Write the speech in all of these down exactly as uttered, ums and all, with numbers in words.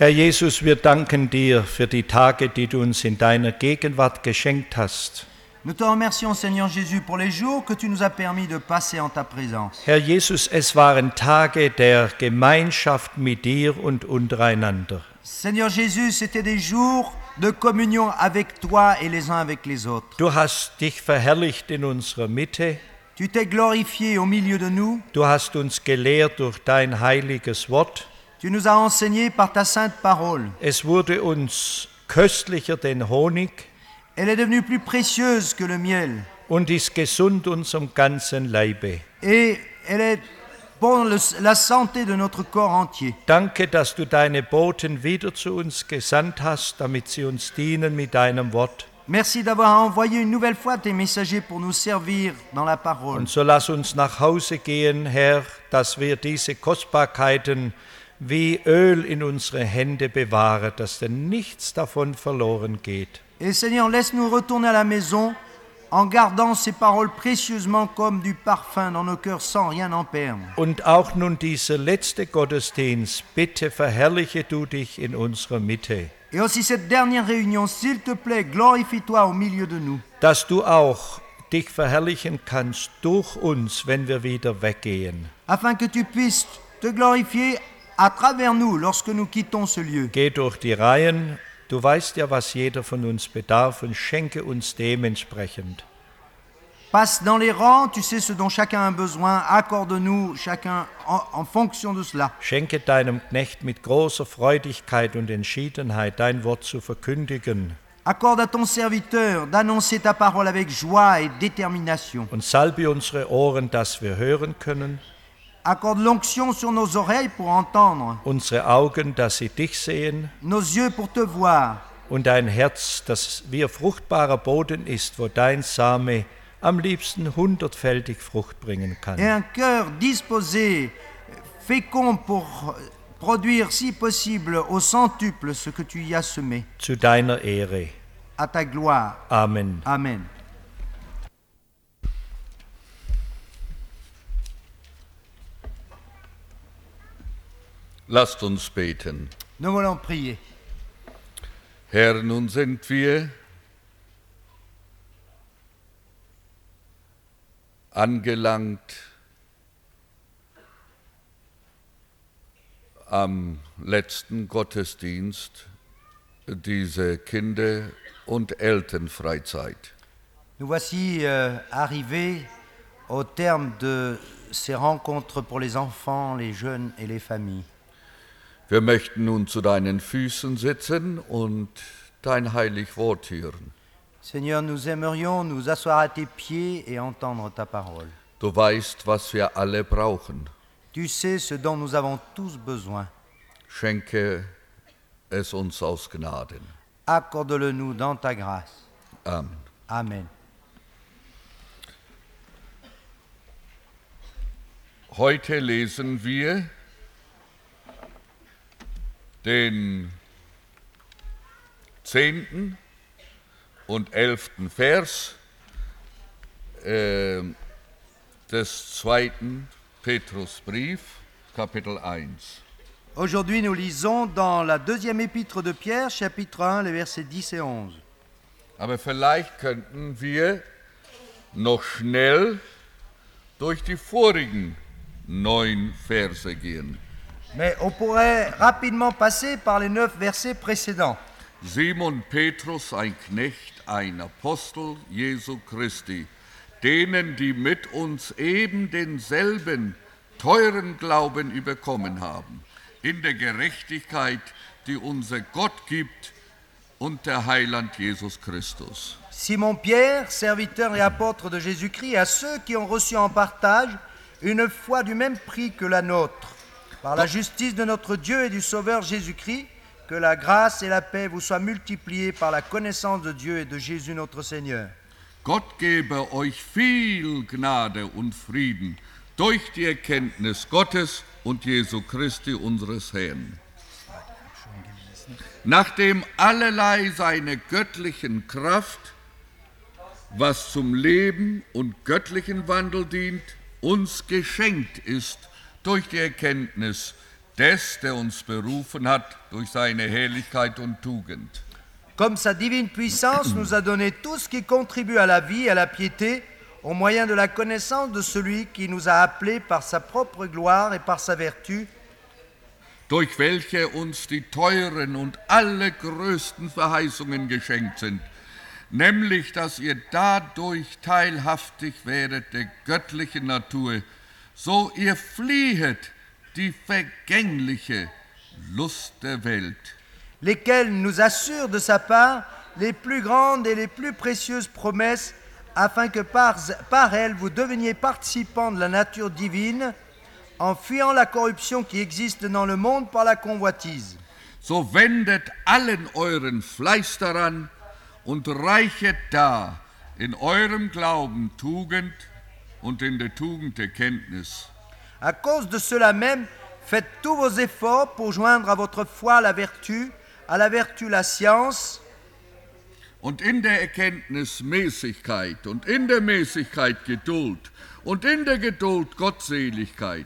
Herr Jesus, wir danken dir für die Tage, die du uns in deiner Gegenwart geschenkt hast. Nous te remercions, Seigneur Jésus, pour les jours que tu nous as permis de passer en ta présence. Herr Jesus, es waren Tage der Gemeinschaft mit dir und untereinander. Seigneur Jésus, c'était des jours de communion avec toi et les uns avec les autres. Du hast dich verherrlicht in unserer Mitte. Tu t'es glorifié au milieu de nous. Du hast uns gelehrt durch dein heiliges Wort. Tu nous as enseigné par ta sainte parole. Es wurde uns köstlicher denn Honig. Elle est devenue plus précieuse que le miel. Und ist gesund unserem ganzen Leibe. Et elle est pour le, la santé de notre corps entier. Danke, dass du deine Boten wieder zu uns gesandt hast, damit sie uns dienen mit deinem Wort. Merci d'avoir envoyé une nouvelle fois tes messagers pour nous servir dans la parole. Und so lass uns nach Hause gehen, Herr, dass wir diese Kostbarkeiten wie Öl in unsere Hände bewahren, dass denn nichts davon verloren geht. Et Seigneur, laisse-nous retourner à la maison en gardant ces paroles précieusement comme du parfum dans nos cœurs sans rien en perdre. Und auch nun dieser letzte Gottesdienst, bitte verherrliche du dich in unserer Mitte. Et aussi cette dernière réunion, s'il te plaît, glorifie-toi au milieu de nous. Dass du auch dich verherrlichen kannst durch uns, wenn wir wieder weggehen. Afin que tu puisses te glorifier à travers nous lorsque nous quittons ce lieu. Geh durch die Reihen. Du weißt ja, was jeder von uns bedarf und schenke uns dementsprechend. Passe dans les rangs, tu sais ce dont chacun a besoin, accorde-nous chacun en, en fonction de cela. Schenke deinem Knecht mit großer Freudigkeit und Entschiedenheit dein Wort zu verkündigen. Accorde à ton serviteur d'annoncer ta parole avec joie et détermination. Und salbe unsere Ohren, dass wir hören können. Accorde l'onction sur nos oreilles pour entendre. Unsere Augen, dass sie dich sehen. Nos yeux pour te voir. Und dein Herz, das wie fruchtbarer Boden ist, wo dein Same am liebsten hundertfältig Frucht bringen kann. Et un cœur disposé, fécond pour produire, si possible, au centuple ce que tu y as semé. Zu deiner Ehre. À ta gloire. Amen. Amen. Lasst uns beten. Nous voulons prier. Herr, nun sind wir angelangt am letzten Gottesdienst dieser Kinder- und Elternfreizeit. Nous voici euh, arrivés au terme de ces rencontres pour les enfants, les jeunes et les familles. Wir möchten nun zu deinen Füßen sitzen und dein heilig Wort hören. Seigneur, nous aimerions nous asseoir à tes pieds et entendre ta parole. Du weißt, was wir alle brauchen. Tu sais ce dont nous avons tous besoin. Schenke es uns aus Gnaden. Accorde-le nous dans ta grâce. Amen. Amen. Heute lesen wir den zehnten und elften Vers äh, des zweiten Petrusbrief, Kapitel eins. Aujourd'hui, nous lisons dans la deuxième épître de Pierre, chapitre un, les versets dix et onze. Aber vielleicht könnten wir noch schnell durch die vorigen neun Verse gehen. Mais on pourrait rapidement passer par les neuf versets précédents. Simon Petrus, ein Knecht, ein Apostel Jesu Christi, denen, die mit uns eben denselben teuren Glauben überkommen haben, in der Gerechtigkeit, die unser Gott gibt, und der Heiland Jesus Christus. Simon Pierre, serviteur et apôtre de Jésus-Christ, à ceux qui ont reçu en partage une foi du même prix que la nôtre, par la justice de notre Dieu et du Sauveur Jésus-Christ, que la grâce et la paix vous soient multipliées par la connaissance de Dieu et de Jésus notre Seigneur. Gott gebe euch viel Gnade und Frieden durch die Erkenntnis Gottes und Jesu Christi unseres Herrn. Nachdem allerlei seiner göttlichen Kraft, was zum Leben und göttlichen Wandel dient, uns geschenkt ist durch die Erkenntnis des, der uns berufen hat durch seine Herrlichkeit und Tugend. Comme sa divine puissance nous a donné tout ce qui contribue à la vie et à la piété, au moyen de la connaissance de celui qui nous a appelés par sa propre gloire et par sa vertu, durch welche uns die teuren und allergrößten Verheißungen geschenkt sind, nämlich, dass ihr dadurch teilhaftig werdet der göttlichen Natur, so ihr fliehet die vergängliche Lust der Welt, lesquels nous assurent de sa part les plus grandes et les plus précieuses promesses, afin que par, par elles vous deveniez participants de la nature divine, en fuyant la corruption qui existe dans le monde par la convoitise. So wendet allen euren Fleiß daran und reichet da in eurem Glauben Tugend und in der Tugend Erkenntnis. À cause de cela même, faites tous vos efforts pour joindre à votre foi la vertu, à la vertu la science, und in der Erkenntnis Mäßigkeit und in der Mäßigkeit Geduld und in der Geduld Gottseligkeit.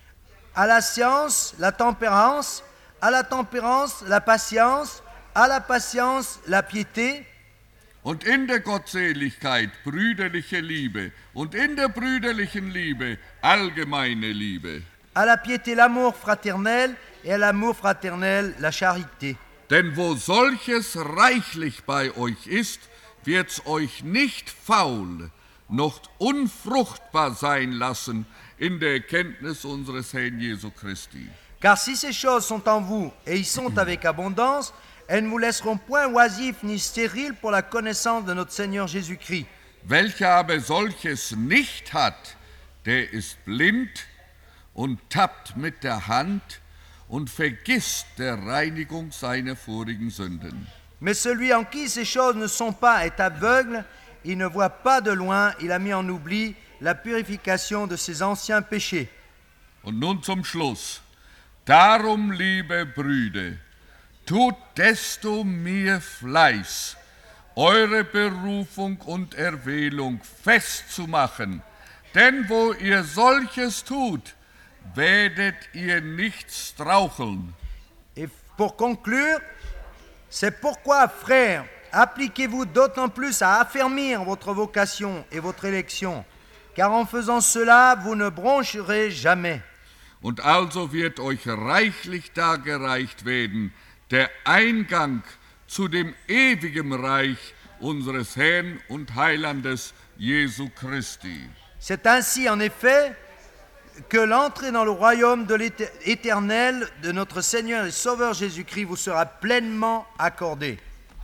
à la science la tempérance, à la tempérance la patience, à la patience la piété, und in der Gottseligkeit brüderliche Liebe und in der brüderlichen Liebe allgemeine Liebe. à la piété l'amour fraternel et à l'amour fraternel la charité. Denn wo solches reichlich bei euch ist, wird's euch nicht faul noch unfruchtbar sein lassen in der Erkenntnis unseres Herrn Jesu Christi. Car si ces choses sont en vous et y sont avec abondance, elles ne vous laisseront point oisifs ni stériles pour la connaissance de notre Seigneur Jésus-Christ. Welcher aber solches nicht hat, der ist blind und tappt mit der Hand und vergisst der Reinigung seiner vorigen Sünden. Mais celui en qui ces choses ne sont pas est aveugle, il ne voit pas de loin, il a mis en oubli la purification de ses anciens péchés. Und nun zum Schluss. Darum, liebe Brüder, tut desto mehr Fleiß, eure Berufung und Erwählung festzumachen, denn wo ihr solches tut, werdet ihr nicht straucheln. Et pour conclure, c'est pourquoi, frères, appliquez-vous d'autant plus à affermir votre vocation et votre élection, car en faisant cela, vous ne broncherez jamais. Und also wird euch reichlich dargereicht werden der Eingang zu dem ewigen Reich unseres Herrn und Heilandes Jesu Christi. C'est ainsi, en effet, que l'entrée dans le royaume de l'éternel de notre Seigneur et Sauveur Jésus-Christ vous sera pleinement accordée.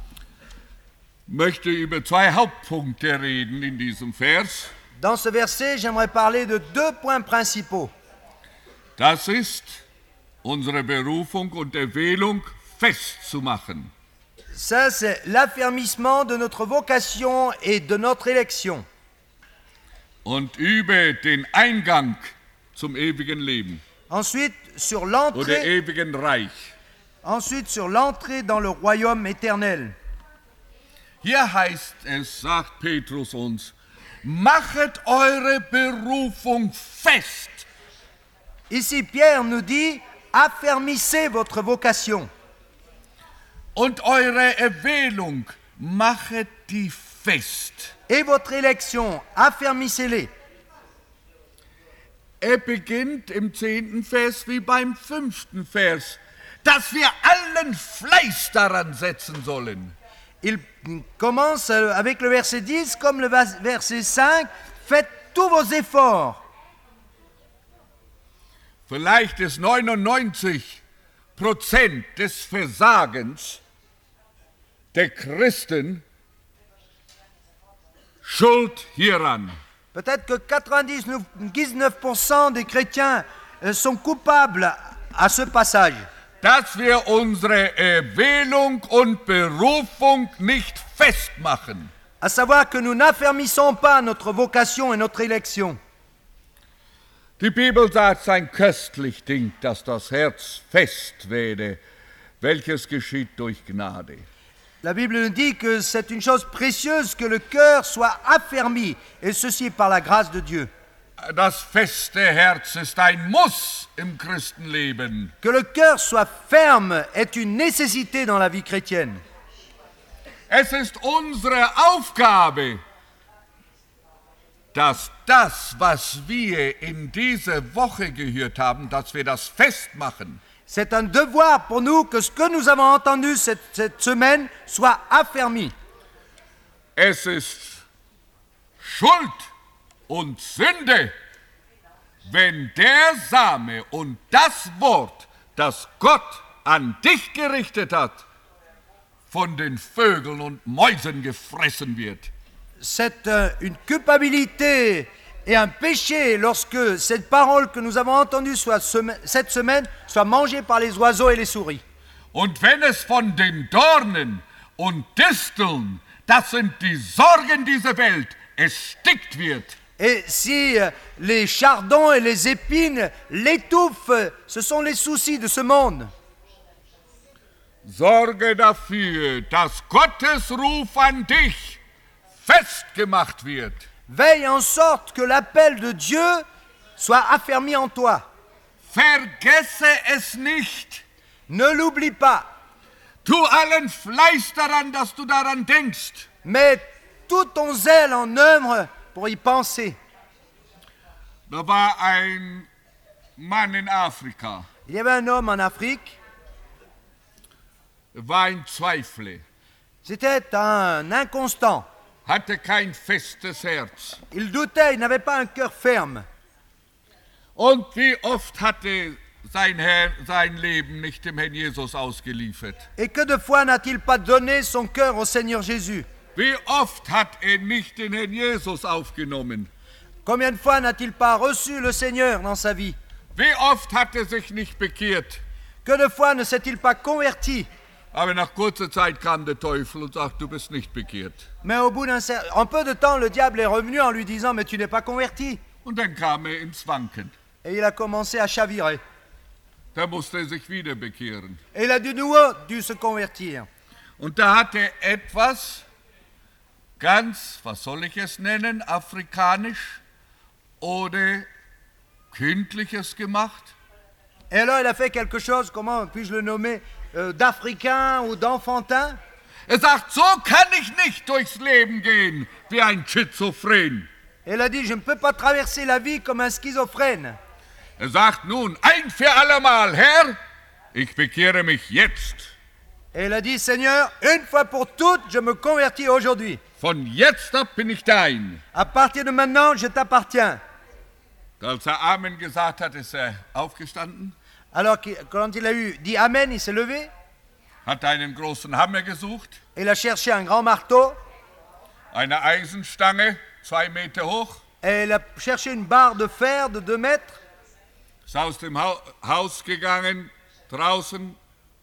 Ich möchte über zwei Hauptpunkte reden in diesem Vers. Dans ce verset, j'aimerais parler de deux points principaux. Das ist unsere Berufung und Erwählung festzumachen. Ça, c'est l'affermissement de notre vocation et de notre élection. Und über den Eingang zum ewigen Leben Ensuite, sur oder l'entrée, ewigen Reich. ensuite, sur l'entrée dans le royaume éternel. Hier heißt es, sagt Petrus uns, machet eure Berufung fest. Ici, Pierre nous dit, affermissez votre vocation. Und eure Erwählung, machet die fest. Et votre élection, affermissez-les. Er beginnt im zehnten Vers wie beim fünften Vers, dass wir allen Fleiß daran setzen sollen. Il commence avec le verset dix, comme le verset cinq, faites tous vos efforts. Vielleicht ist neunundneunzig Prozent des Versagens der Christen schuld hieran. Peut-être que quatre-vingt-dix-neuf pour cent des chrétiens sont coupables à ce passage. Dass wir unsere Erwählung und Berufung nicht festmachen. À savoir que nous n'affermissons pas notre vocation et notre élection. Die Bibel sagt, sein köstlich Ding, dass das Herz fest werde, welches geschieht durch Gnade. La Bible nous dit que c'est une chose précieuse que le cœur soit affermi, et ceci par la grâce de Dieu. das feste Herz ist ein Muss im Christenleben. Que le cœur soit ferme est une nécessité dans la vie chrétienne. Es ist unsere Aufgabe, dass das, was wir in dieser Woche gehört haben, dass wir das festmachen. C'est un devoir pour nous que ce que nous avons entendu cette, cette semaine soit affermi. Es ist Schuld und Sünde, wenn der Same und das Wort, das Gott an dich gerichtet hat, von den Vögeln und Mäusen gefressen wird. C'est euh, une culpabilité et un péché lorsque cette parole que nous avons entendue soit sema- cette semaine soit mangée par les oiseaux et les souris. Und wenn es von den Dornen und Disteln, das sind die Sorgen dieser Welt, erstickt wird, Et si euh, les chardons et les épines l'étouffent, euh, ce sont les soucis de ce monde. sorge dafür, dass Gottes Ruf an dich festgemacht wird. Veille en sorte que l'appel de Dieu soit affermi en toi. Vergesse es nicht. Ne l'oublie pas, Tu allen Fleiß daran, dass du daran denkst. mets tout ton zèle en œuvre pour y penser. Da war ein Mann in Afrika, Il y avait un homme en Afrique, er war ein Zweifler, c'était un inconstant. hatte kein festes Herz. Il doutait, il n'avait pas un cœur ferme. Und wie oft hatte sein, Herr, sein Leben nicht dem Herrn Jesus ausgeliefert? Et que de fois n'a-t-il pas donné son cœur au Seigneur Jésus? Wie oft hat er nicht den Herrn Jesus aufgenommen? Combien de fois n'a-t-il pas reçu le Seigneur dans sa vie? Wie oft hat er sich nicht bekehrt? Que de fois ne s'est-il pas converti? Aber nach kurzer Zeit kam der Teufel und sagt, du bist nicht bekehrt. Mais au bout d'un cer- en peu de temps, le diable est revenu en lui disant « Mais tu n'es pas converti !» Und dann kam er ins Wanken. Et il a commencé à chavirer. Da musste er sich wieder bekehren. Et il a de nouveau dû se convertir. Und da hat er etwas ganz, was soll ich es nennen, afrikanisch oder kündliches gemacht. Et alors il a fait quelque chose, comment puis-je le nommer, euh, d'africain ou d'enfantin. Er sagt, so kann ich nicht durchs Leben gehen wie ein Schizophren. Et il a dit « Je ne peux pas traverser la vie comme un schizophrène. Er sagt nun, ein für allemal, Herr, ich bekehre mich jetzt. » Et il a dit « Seigneur, une fois pour toutes, je me convertis aujourd'hui. Von jetzt ab bin ich dein. À partir de maintenant, je t'appartiens. » Als er Amen gesagt hat, ist er aufgestanden, Alors qu'il- quand il a eu dit « Amen », il s'est levé. hat einen großen Hammer gesucht, Et il a cherché un grand marteau. eine Eisenstange, zwei Meter hoch, Et il a cherché une barre de fer de deux mètres. ist aus dem Hau- Haus gegangen, draußen,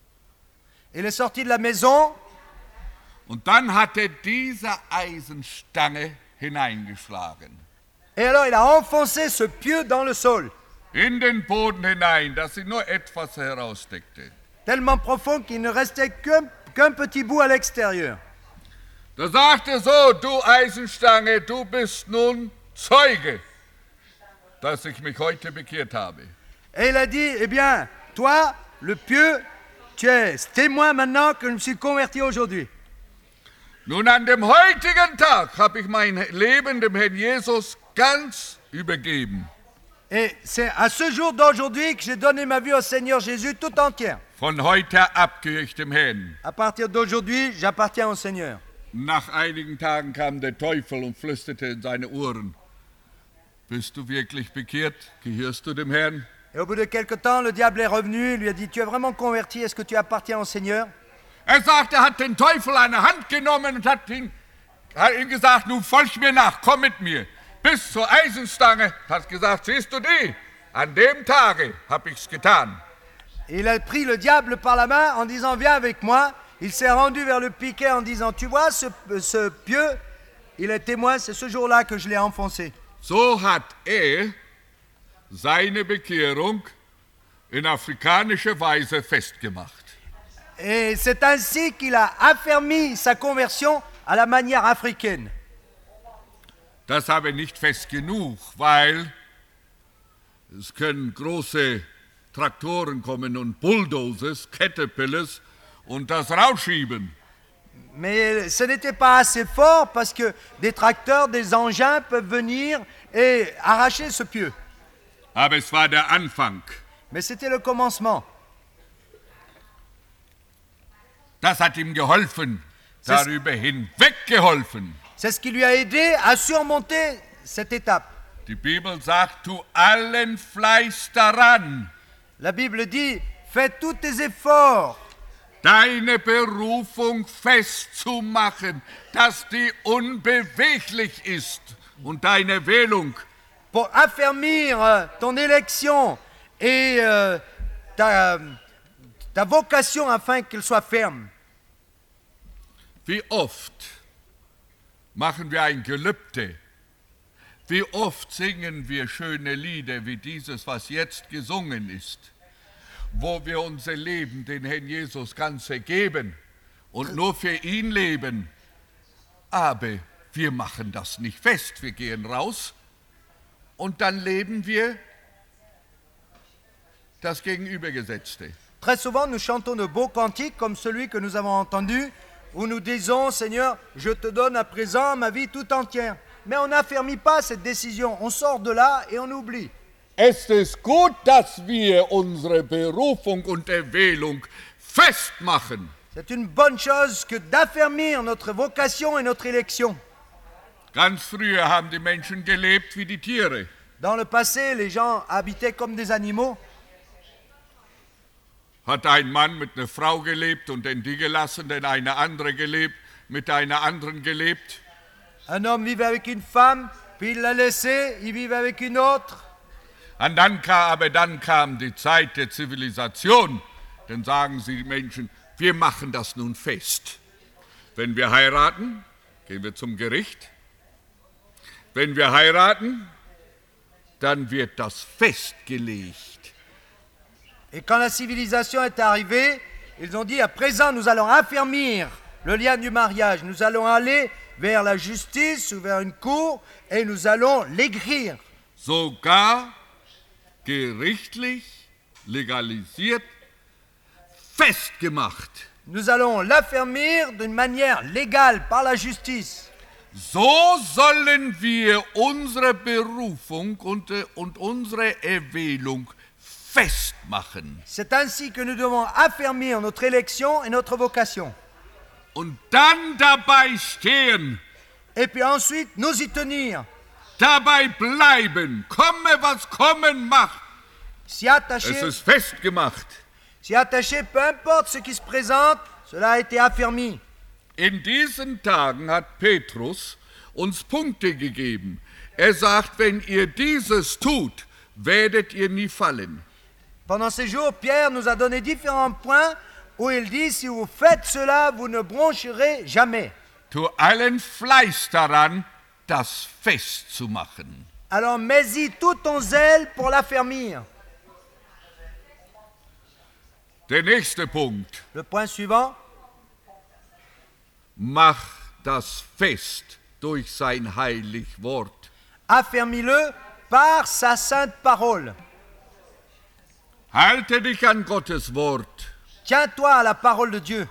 Il est sorti de la maison. und dann hat er diese Eisenstange hineingeschlagen. Et alors il a enfoncé ce pieu dans le sol. In den Boden hinein, dass sie nur etwas herausdeckte. Tellement profond qu'il ne restait qu'un qu'un petit bout à l'extérieur. Da sagte er so, du Eisenstange, du bist nun Zeuge, dass ich mich heute bekehrt habe. Et il a dit, eh bien, toi, le pieu, tu es témoin maintenant que je me suis converti aujourd'hui. Nun an dem heutigen Tag habe ich mein Leben dem Herrn Jesus ganz übergeben. Et c'est à ce jour d'aujourd'hui que j'ai donné ma vie au Seigneur Jésus tout entière. Von heute ab gehöre ich dem Herrn. À partir d'aujourd'hui, j'appartiens au Seigneur. Nach einigen Tagen kam der Teufel und flüsterte in seine Ohren. Bist du wirklich bekehrt? Gehörst du dem Herrn? Et au bout de quelque temps, le diable est revenu, il lui a dit, tu es vraiment converti, est-ce que tu appartiens au Seigneur? Er sagt, er hat den Teufel an der Hand genommen und hat, ihn, hat ihm gesagt, nun folg mir nach, komm mit mir. Bis zur Eisenstange, hat gesagt, siehst du die? An dem Tage habe ich's getan. Et il a pris le diable par la main en disant, viens avec moi. Il s'est rendu vers le piquet en disant, tu vois ce, ce pieu, il est témoin, c'est ce jour-là que je l'ai enfoncé. So hat er seine Bekehrung in afrikanischer Weise festgemacht. Et c'est ainsi qu'il a affermi sa conversion à la manière africaine. Das aber nicht fest genug, weil Es können große Traktoren kommen und Bulldozers, Caterpillars und das rausschieben. Mais ce n'était pas assez fort parce que des tracteurs, des engins peuvent venir et arracher ce pieu. Aber es war der Anfang. Mais c'était le commencement. Das hat ihm geholfen, Das- darüber hinweg geholfen. C'est ce qui lui a aidé à surmonter cette étape. Die Bibel sagt, tu allen Fleiß daran, La Bible dit, fais tous tes efforts deine Berufung festzumachen, dass die unbeweglich ist und deine Wählung. pour affermir euh, ton élection et euh, ta, ta vocation afin qu'elle soit ferme. Wie oft machen wir ein Gelübde? Wie oft singen wir schöne Lieder wie dieses, was jetzt gesungen ist, wo wir unser Leben den Herrn Jesus ganz ergeben und nur für ihn leben. Aber wir machen das nicht fest. Wir gehen raus und dann leben wir das Gegenübergesetzte. Très souvent, nous chantons de beaux cantiques comme celui que nous avons entendu, où nous disons, Seigneur, je te donne à présent ma vie tout entière. Mais on n'affermit pas cette décision, on sort de là et on oublie. Es ist gut, dass wir unsere Berufung und Erwählung festmachen. C'est une bonne chose que d'affermir notre vocation et notre élection. Ganz früher haben die Menschen gelebt wie die Tiere. Dans le passé, les gens habitaient comme des animaux. Hat ein Mann mit einer Frau gelebt und dann die gelassen, dann eine andere gelebt, mit einer anderen gelebt. Un homme vivait avec une femme, puis il l'a laissée, il vivait avec une autre. Und dann kam, aber dann kam die Zeit der Zivilisation. Dann sagen sie die Menschen, wir machen das nun fest. Wenn wir heiraten, gehen wir zum Gericht. Wenn wir heiraten, dann wird das festgelegt. Et quand la civilisation est arrivée, ils ont dit, à présent, nous allons affermir le lien du mariage. Nous allons aller vers la justice ou vers une cour et nous allons l'écrire. Sogar gerichtlich legalisiert, festgemacht. Nous allons l'affermir d'une manière légale par la justice. So sollen wir unsere Berufung und, und unsere Erwählung festmachen. C'est ainsi que nous devons affermir notre élection et notre vocation. Und dann dabei stehen, Et puis ensuite, nous y tenir, dabei bleiben, komme was kommen mag. s'y attacher, Es ist festgemacht. s'y attacher, peu importe ce qui se présente, cela a été affermi. In diesen Tagen hat Petrus uns Punkte gegeben. Er sagt, wenn ihr dieses tut, werdet ihr nie fallen. Pendant ces jours, Pierre nous a donné différents points où il dit, si vous faites cela, vous ne broncherez jamais. Tu allen Fleiß daran, das festzumachen. Alors mets-y tout ton zèle pour l'affermir. Der nächste Punkt. Le point suivant, Mach das fest durch sein heilig Wort. affermis-le par sa sainte parole. Halte dich an Gottes Wort. Tiens-toi à la parole de Dieu.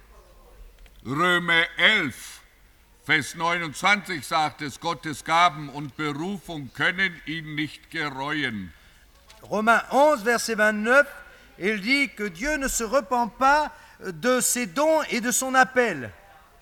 Römer elf, Vers neunundzwanzig sagt es, Gottes Gaben und Berufung können ihn nicht gereuen. Romains onze, verset vingt-neuf, il dit que Dieu ne se repent pas de ses dons et de son appel.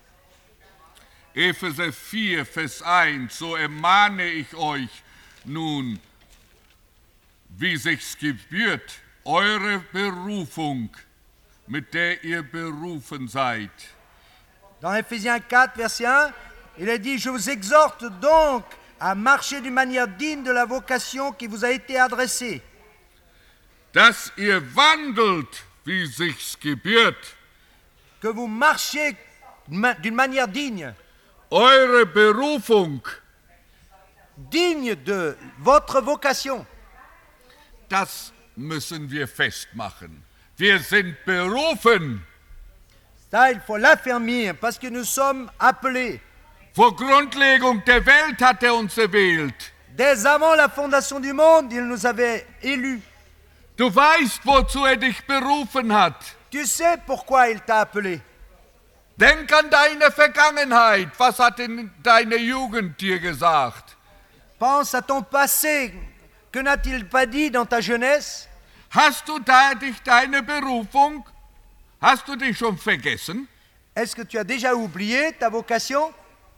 Epheser vier, Vers eins, so ermahne ich euch nun, wie sich's gebührt, eure Berufung, mit der ihr berufen seid. Dans Éphésiens quatre, verset un, il est dit, je vous exhorte donc à marcher d'une manière digne de la vocation qui vous a été adressée. Dass ihr wandelt, wie sich's gebührt, Que vous marchiez d'une manière digne, eure Berufung, digne de votre vocation. das müssen wir festmachen. Wir sind berufen. Ça, il faut l'affermir parce que nous sommes appelés. Vor Grundlegung der Welt hat er uns erwählt. Dès avant la fondation du monde, il nous avait élus. Du weißt, wozu er dich berufen hat. Tu sais pourquoi il t'a appelé. Denk an deine Vergangenheit. Was hat denn deine Jugend dir gesagt? Pense à ton passé. Que n'a-t-il pas dit dans ta jeunesse? Hast du da dich deine Berufung? Hast du dich schon vergessen? Est-ce que tu as déjà oublié ta vocation?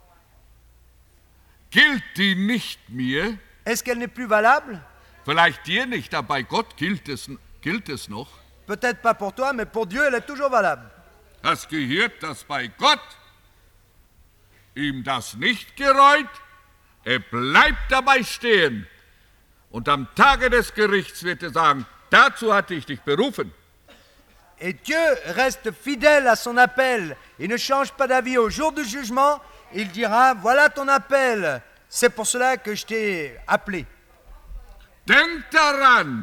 Gilt die nicht mir? Est-ce qu'elle n'est plus valable? Vielleicht dir nicht, aber bei Gott gilt es, gilt es noch. Peut-être pas pour toi, mais pour Dieu, elle est toujours valable. Das gehört, dass bei Gott ihm das nicht gereut, er bleibt dabei stehen. Und am Tage des Gerichts wird er sagen, dazu hatte ich dich berufen. Et Dieu reste fidèle à son appel. Il ne change pas d'avis au jour du jugement. Il dira, voilà ton appel. C'est pour cela que je t'ai appelé. Denk daran,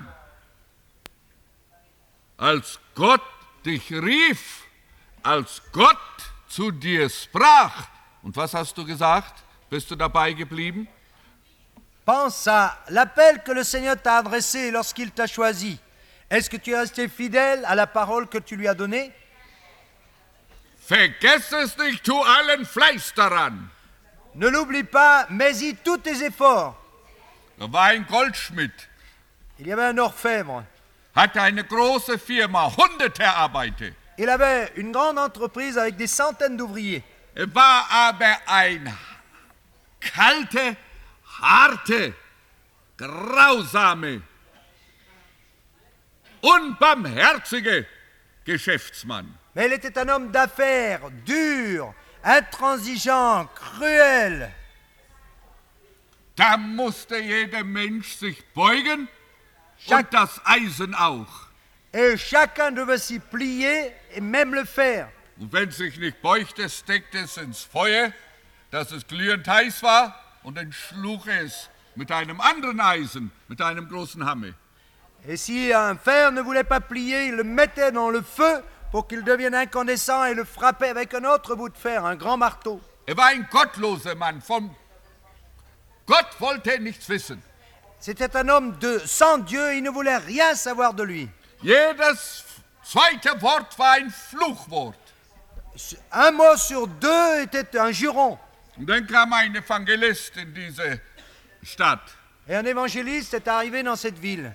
als Gott dich rief, als Gott zu dir sprach. Und was hast du gesagt? Bist du dabei geblieben? Pense à l'appel que le Seigneur t'a adressé lorsqu'il t'a choisi. Est-ce que tu es resté fidèle à la parole que tu lui as donnée? Vergess es nicht, tu allen Fleiß daran. Ne l'oublie pas, mets-y tous tes efforts. Da war ein Goldschmied, Il y avait un orfèvre. hatte eine große Firma, hunderte Arbeiter. Il avait une grande entreprise avec des centaines d'ouvriers. Er war aber ein kalter, harte, grausame, unbarmherziger Geschäftsmann. Mais il était un homme d'affaires, dur, intransigeant, cruel. Da musste jeder Mensch sich beugen Chaque- und das Eisen auch. Et chacun devait s'y plier et même le faire. Und wenn es sich nicht beugte, steckte es ins Feuer, dass es glühend heiß war, und dann schlug es mit einem anderen Eisen, mit einem großen Hammer. Et si un fer ne voulait pas plier, il le mettait dans le feu pour qu'il devienne incandescent et le frappait avec un autre bout de fer, un grand marteau. Er war ein gottloser Mann, von Gott wollte er nichts wissen. C'était un homme de, sans Dieu, il ne voulait rien savoir de lui. Jedes zweite Wort war ein Fluchwort. Un mot sur deux était un juron. Und dann kam ein Evangelist in diese Stadt. Et un évangéliste est arrivé dans cette ville.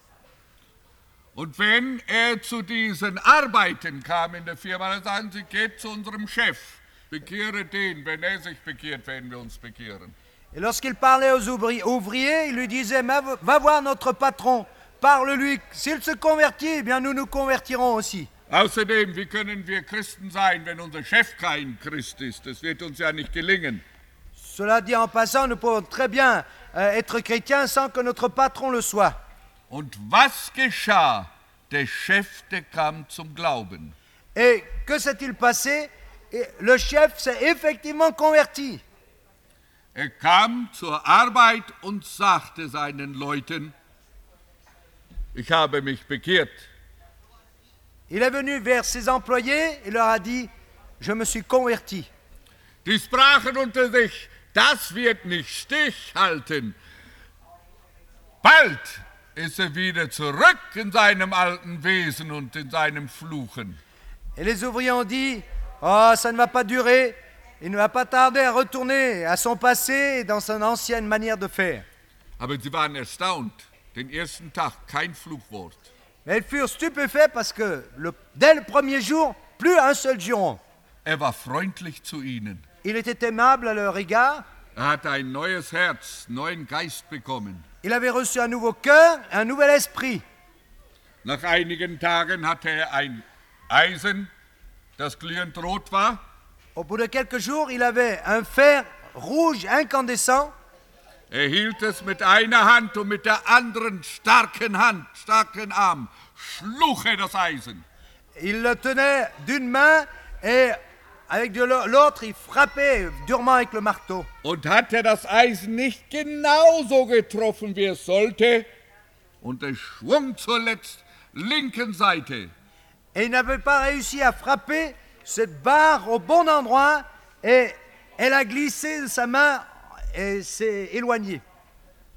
Und wenn er zu diesen Arbeiten kam in der Firma, dann sagen sie, geht zu unserem Chef, bekehre den, wenn er sich bekehrt, werden wir uns bekehren. Et lorsqu'il parlait aux ouvri- ouvriers, il lui disait, Mais va va voir notre patron, parle-lui. S'il se convertit, eh bien nous nous convertirons aussi. Außerdem, wie können wir Christen sein, wenn unser Chef kein Christ ist? Das wird uns ja nicht gelingen. Cela dit en passant, nous pouvons très bien euh, être chrétiens sans que notre patron le soit. Und was geschah? Der Chef, der kam zum Glauben. Et que s'est-il passé? Et le chef s'est effectivement converti. Er kam zur Arbeit und sagte seinen Leuten, ich habe mich bekehrt. Il est venu vers ses employés et leur a dit, je me suis converti. Die sprachen unter sich, das wird nicht Stich halten. Bald ist er wieder zurück in seinem alten Wesen und in seinem Fluchen. Et les ouvriers ont dit, oh, ça ne va pas durer. Il ne va pas tarder à retourner à son passé et dans son ancienne manière de faire. Aber sie waren erstaunt, den ersten Tag kein Fluchwort. Mais ils furent stupéfaits parce que le- dès le premier jour, plus un seul juron. Er war freundlich zu ihnen. Il était aimable à leur égard. Er hatte ein neues Herz, neuen Geist bekommen. Il avait reçu un nouveau cœur, un nouvel esprit. Nach einigen Tagen hatte er ein Eisen, das glühend rot war. Au bout de quelques jours, il avait un fer rouge incandescent. Er hielt es mit einer Hand und mit der anderen starken Hand, starken Arm, schlug er das Eisen. Il le tenait d'une main et avec de l'au- l'autre, il frappait durement avec le marteau. Und hat er das Eisen nicht genauso getroffen, wie es sollte, und er schwung zur letzt linken Seite. Et il n'avait pas réussi à frapper cette barre au bon endroit et elle a glissé de sa main et s'est éloignée.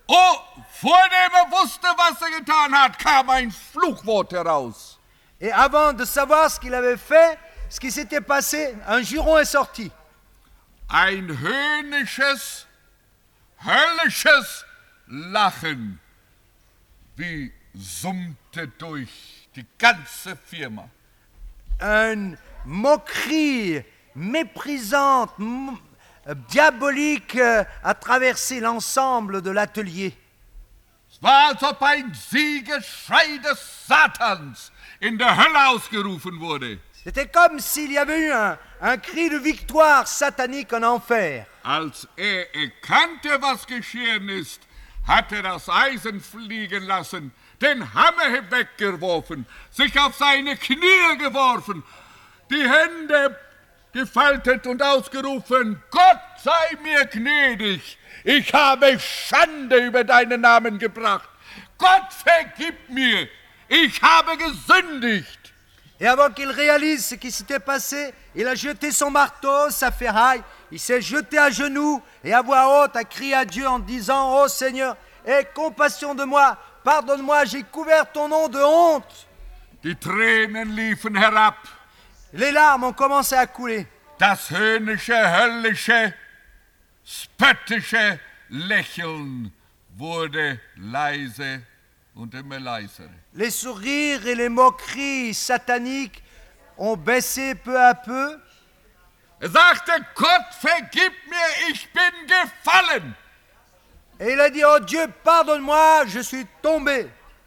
Oh, vor dem er wusste, was er getan hat, kam ein Fluchwort heraus. Et avant de savoir ce qu'il avait fait, ce qui s'était passé, un juron est sorti. Ein höhnisches, höllisches Lachen, wie summte durch die ganze Firma. Une moquerie méprisante, m- diabolique euh, a traversé l'ensemble de l'atelier. Es war, als ob ein Siegesschrei des Satans in der Hölle ausgerufen wurde. C'était comme s'il y avait eu un, un cri de victoire satanique en enfer. Als er erkannte, was geschehen ist, hat er das Eisen fliegen lassen, den Hammer weggeworfen, sich auf seine Knie geworfen, die Hände gefaltet und ausgerufen, Gott sei mir gnädig, ich habe Schande über deinen Namen gebracht. Gott vergib mir, ich habe gesündigt. Et avant qu'il réalise ce qui s'était passé, il a jeté son marteau, sa ferraille, il s'est jeté à genoux et à voix haute a crié à Dieu en disant « Ô Seigneur, aie compassion de moi, pardonne-moi, j'ai couvert ton nom de honte. Die Tränen liefen herab. » Les larmes ont commencé à couler. Das höhnische, höllische, spöttische Lächeln wurde leise und immer leiser. Les sourires et les moqueries sataniques ont baissé peu à peu. Er sagte, Gott vergib mir, ich bin gefallen. Et il a dit « Oh Dieu, pardonne-moi, je suis tombé. »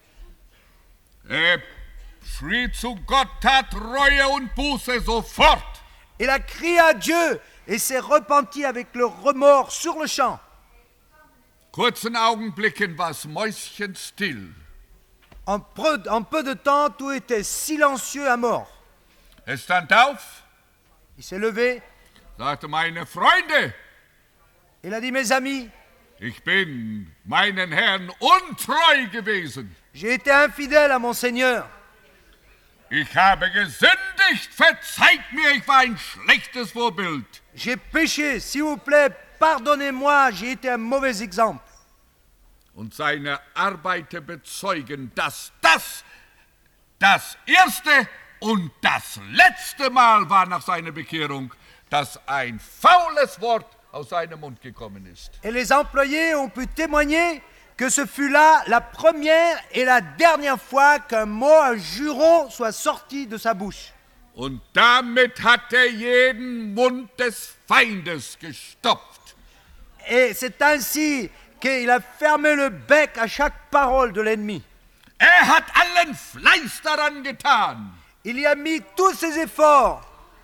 Er schrie zu Gott, tat Reue und Buße sofort. Il a crié à Dieu et s'est repenti avec le remords sur le champ. Kurzen Augenblicken war es mäuschenstill. En peu, en peu de temps, tout était silencieux à mort. Er stand auf, Il s'est levé, sagte, meine Freunde, il a dit « Mes amis, ich bin meinen Herrn untreu gewesen. j'ai été infidèle à mon Seigneur. Ich habe gesündigt, verzeiht mir, ich war ein schlechtes Vorbild. J'ai péché, s'il vous plaît, pardonnez-moi, j'ai été un mauvais exemple. » Und seine Arbeiter bezeugen, dass das das erste und das letzte Mal war nach seiner Bekehrung, dass ein faules Wort aus seinem Mund gekommen ist. Et les employés ont pu témoigner que ce fut là la première et la dernière fois qu'un mot, un juron soit sorti de sa bouche. Und damit hat er jeden Mund des Feindes gestopft. Et c'est ainsi qu'il a fermé le bec à chaque parole de l'ennemi. Er hat allen Fleiß daran getan, Il y a mis tous ses efforts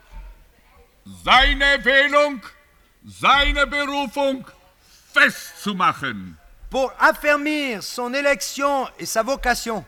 seine Wählung, seine Berufung festzumachen. pour affermir son élection et sa vocation.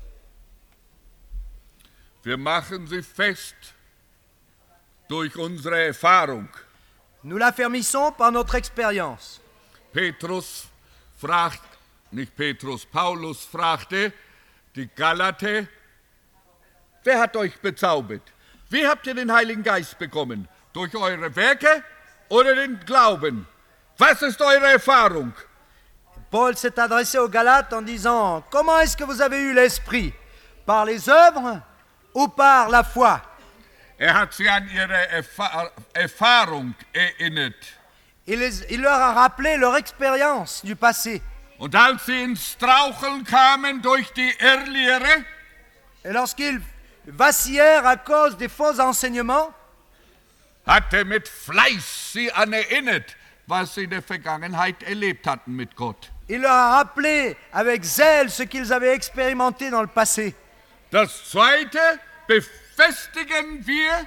Wir machen sie fest durch unsere Erfahrung. Nous l'affermissons par notre expérience. Petrus fragt, nicht Petrus, Paulus fragte die Galater, wer hat euch bezaubert? Wie habt ihr den Heiligen Geist bekommen? Durch eure Werke oder den Glauben? Was ist eure Erfahrung? Paul s'est adressé aux Galates en disant « Comment est-ce que vous avez eu l'Esprit? Par les œuvres ou par la foi ?» Er hat sie an ihre Erfa- Erfahrung erinnert. il, les- il leur a rappelé leur expérience du passé. Und als sie ins Straucheln kamen durch die Irrlehre, Et lorsqu'ils vacillèrent à cause des faux enseignements, hat er mit Fleiß sie an erinnert, was sie in der Vergangenheit erlebt hatten mit Gott. il leur a rappelé avec zèle ce qu'ils avaient expérimenté dans le passé. Das Zweite, befestigen wir,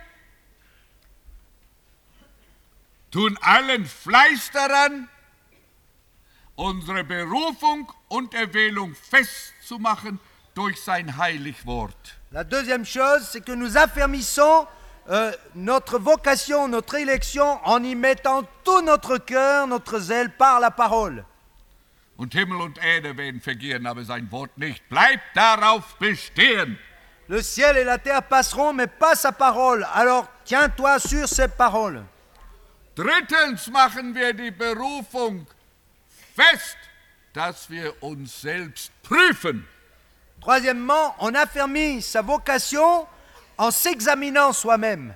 tun allen Fleiß daran, unsere Berufung und Erwählung festzumachen durch sein Heiligwort. La deuxième chose, c'est que nous affermissons euh, notre vocation, notre élection en y mettant tout notre cœur, notre zèle par la parole. Und Himmel und Erde werden vergehen, aber sein Wort nicht. Bleibt darauf bestehen. Le ciel et la terre passeront, mais pas sa parole. Alors tiens-toi sur ces paroles. Drittens machen wir die Berufung fest dass wir uns selbst prüfen. Troisièmement, on affermit sa vocation en s'examinant soi-même.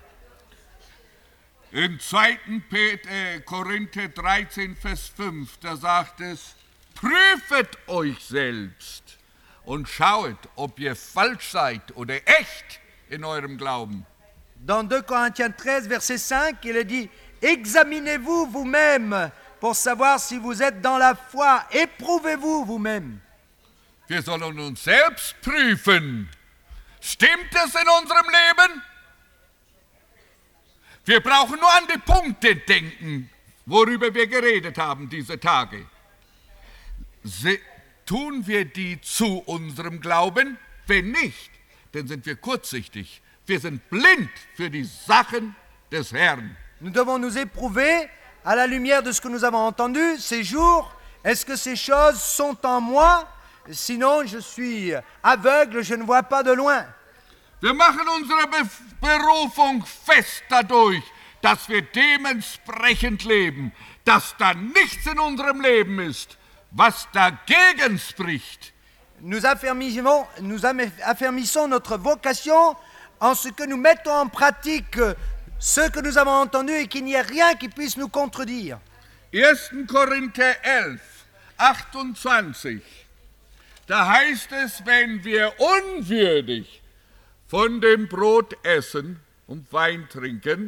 In zweiten Korinther dreizehn, Vers fünf, da sagt es, prüfet euch selbst und schaut, ob ihr falsch seid oder echt in eurem Glauben. Dans deux Corinthiens treize, verset cinq, il est dit, examinez-vous vous-même pour savoir si vous êtes dans la foi, éprouvez-vous vous-même. Wir sollen uns selbst prüfen. Stimmt es in unserem Leben? Wir brauchen nur an die Punkte denken, worüber wir geredet haben diese Tage. Se- tun wir die zu unserem Glauben? Wenn nicht, dann sind wir kurzsichtig. Wir sind blind für die Sachen des Herrn. Nous devons nous éprouver à la lumière de ce que nous avons entendu ces jours. Est-ce que ces choses sont en moi? Sinon, je suis aveugle, je ne vois pas de loin. Wir machen unsere Be- Berufung fest dadurch, dass wir dementsprechend leben, dass da nichts in unserem Leben ist, was dagegen spricht. Nous affermissons, nous am- affermissons notre vocation en ce que nous mettons en pratique ce que nous avons entendu et qu'il n'y ait rien qui puisse nous contredire. erster Korinther elf, achtundzwanzig. Da heißt es, wenn wir unwürdig von dem Brot essen und Wein trinken,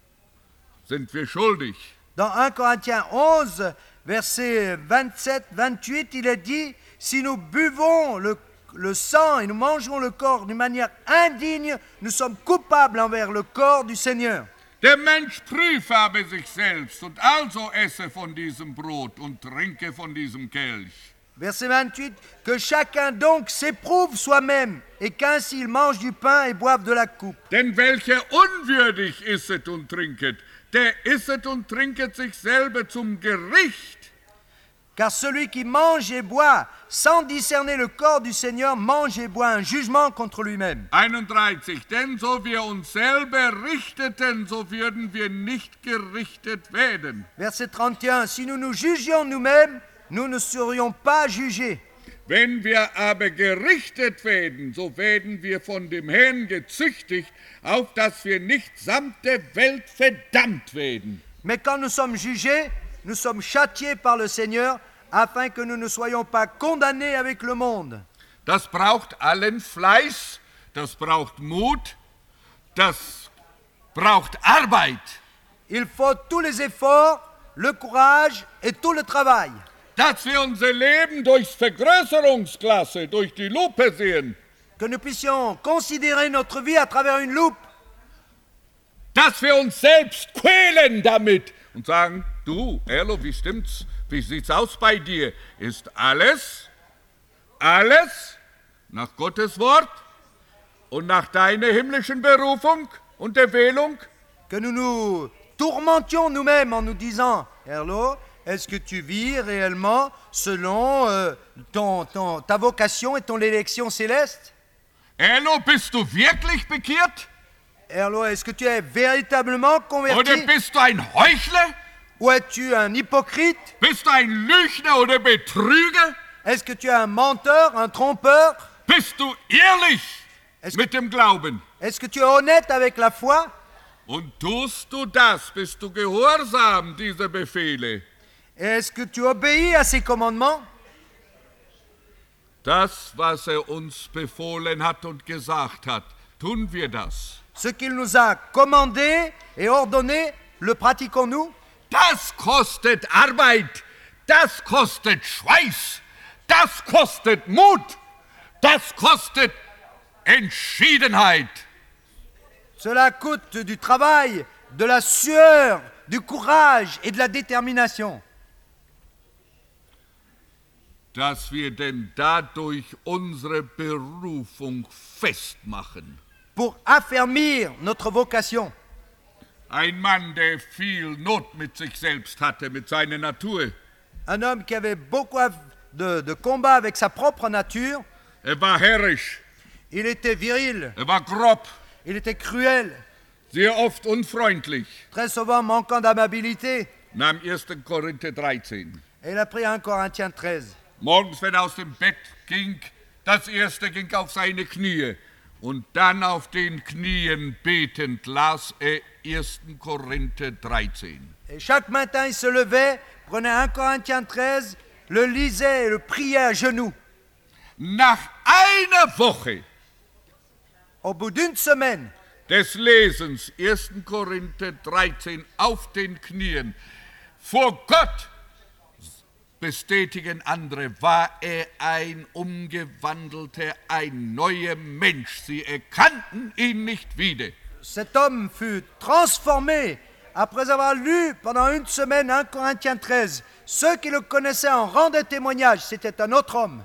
sind wir schuldig. Dans un Corinthiens onze, versets vingt-sept vingt-huit, il est dit, si nous buvons le, le sang et nous mangeons le corps d'une manière indigne, nous sommes coupables envers le corps du Seigneur. Der Mensch prüfe aber sich selbst und also esse von diesem Brot und trinke von diesem Kelch. Verset vingt-huit, que chacun donc s'éprouve soi-même et qu'ainsi il mange du pain et boive de la coupe. Denn welcher unwürdig isset und trinket, der isset und trinket sich selber zum Gericht. Car celui qui mange et boit sans discerner le corps du Seigneur mange et boit un jugement contre lui-même. einunddreißig. Denn so wir uns selber richteten, so würden wir nicht gerichtet werden. Verset trente et un, si nous nous jugions nous-mêmes, nous ne serions pas jugés. Wenn wir aber gerichtet werden, so werden wir von dem Herrn gezüchtigt, auf dass wir nicht samt der Welt verdammt werden. Mais quand nous sommes jugés, nous sommes châtiés par le Seigneur, afin que nous ne soyons pas condamnés avec le monde. Das braucht allen Fleiß, das braucht Mut, das braucht Arbeit. Il faut tous les efforts, le courage et tout le travail. Dass wir unser Leben durchs Vergrößerungsglasse, durch die Lupe sehen. Que nous puissions considérer notre vie à travers une loupe. Dass wir uns selbst quälen damit und sagen, du, Erlo, wie stimmt's? Wie sieht's aus bei dir? Ist alles, alles nach Gottes Wort und nach deiner himmlischen Berufung und Erwählung? Que nous nous tourmentions nous-mêmes en nous disant, Erlo, est-ce que tu vis réellement selon euh, ton, ton, ta vocation et ton élection céleste? Erlo, bist du wirklich bekehrt? Erlo, est-ce que tu es véritablement Oder converti? bist du ein Heuchler? Ou es-tu un hypocrite? Bist du ein Lügner oder Betrüger? Est-ce que tu es un menteur, un trompeur? Bist du ehrlich Est-ce que, mit dem Glauben? est-ce que tu es honnête avec la foi? Und tust du das, bist du gehorsam dieser Befehle? Est-ce que tu obéis à ses commandements? Das, was er uns befohlen hat und gesagt hat, tun wir das? Ce qu'il nous a commandé et ordonné, le pratiquons-nous? Das kostet Arbeit, das kostet Schweiß, das kostet Mut, das kostet Entschiedenheit. Cela coûte du travail, de la sueur, du courage et de la détermination. Dass wir denn dadurch unsere Berufung festmachen. Pour affermir notre vocation. Ein Mann, der viel Not mit sich selbst hatte, mit seiner Natur. Un homme qui avait beaucoup de, de combat avec sa propre nature. Er war herrisch, Il était viril, er war grob, il était cruel, sehr oft unfreundlich. très souvent manquant d'amabilité. Nahm erster Korinther dreizehn. Et il a pris un Corinthiens treize. Morgens, wenn er aus dem Bett ging, das erste ging auf seine Knie. Und dann auf den Knien betend las er ersten Korinther dreizehn. Et chaque matin, il se levait, prenait premier Corinthiens treize, le lisait et le priait à genoux. Nach einer Woche Au bout d'une semaine, des Lesens ersten Korinther dreizehn auf den Knien vor Gott bestätigen andere, war er ein umgewandelter, ein neuer Mensch. Sie erkannten ihn nicht wieder. cet homme fut transformé après avoir lu pendant une semaine premier Corinthiens treize. Ceux qui le connaissaient en rendaient témoignage, c'était un autre homme.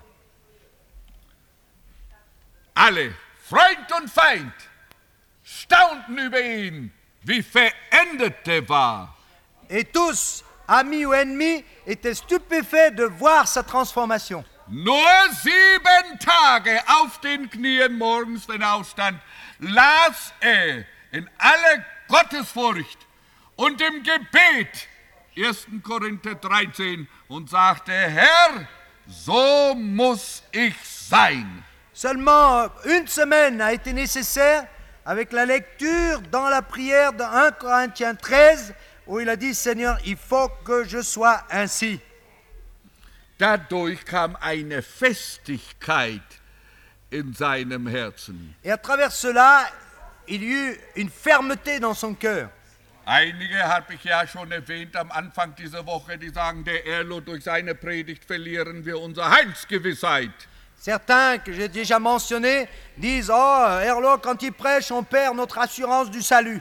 Alle, Freund und Feind, staunten über ihn, wie verändert er war. Et tous, amis ou ennemis, étaient stupéfaits de voir sa transformation. Nur sieben Tage auf den Knien morgens, wenn er aufstand, las er in aller Gottesfurcht und im Gebet ersten Korinther dreizehn und sagte, Herr, so muss ich sein. Seulement une semaine a été nécessaire avec la lecture dans la prière de premier Corinthiens treize où il a dit, Seigneur, il faut que je sois ainsi. Dadurch kam eine Festigkeit in seinem Herzen. Et à travers cela, il y eut une fermeté dans son cœur. Einige habe ich ja schon erwähnt am Anfang dieser Woche, die sagen, der Erlo, durch seine Predigt verlieren wir unsere Heilsgewissheit. Certains que j'ai déjà mentionnés disent, oh, Erlo, quand il prêche, on perd notre assurance du salut.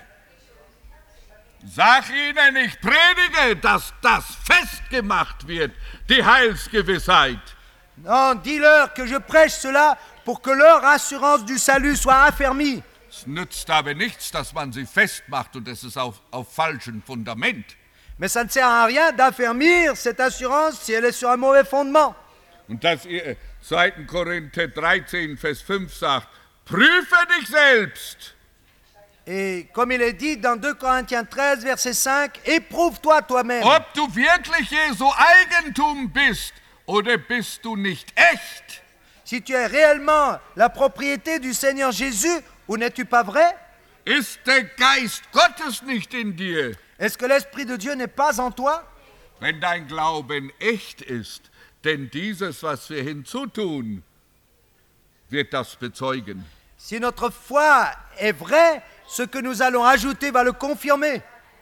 Sag ihnen, ich predige, dass das festgemacht wird, die Heilsgewissheit. Non, dis-leur que je prêche cela pour que leur assurance du salut soit affermie. Es nützt aber nichts, dass man sie festmacht und es ist auf, auf falschem Fundament. Mais ça ne sert à rien d'affermir cette assurance si elle est sur un mauvais fondement. Und dass ihr zweiten Korinther dreizehn, Vers fünf sagt, prüfe dich selbst. Et comme il est dit dans deux Corinthiens treize, verset cinq, éprouve-toi toi-même. Ob du wirklich Jesu Eigentum bist oder bist du nicht echt? Si tu es réellement la propriété du Seigneur Jésus, ou n'es-tu pas vrai? Ist der Geist Gottes nicht in dir? Est-ce que l'Esprit de Dieu n'est pas en toi? Wenn dein Glauben echt ist, denn dieses, was wir hinzutun, wird das bezeugen. Si notre foi est vraie, ce que nous allons ajouter va le confirmer.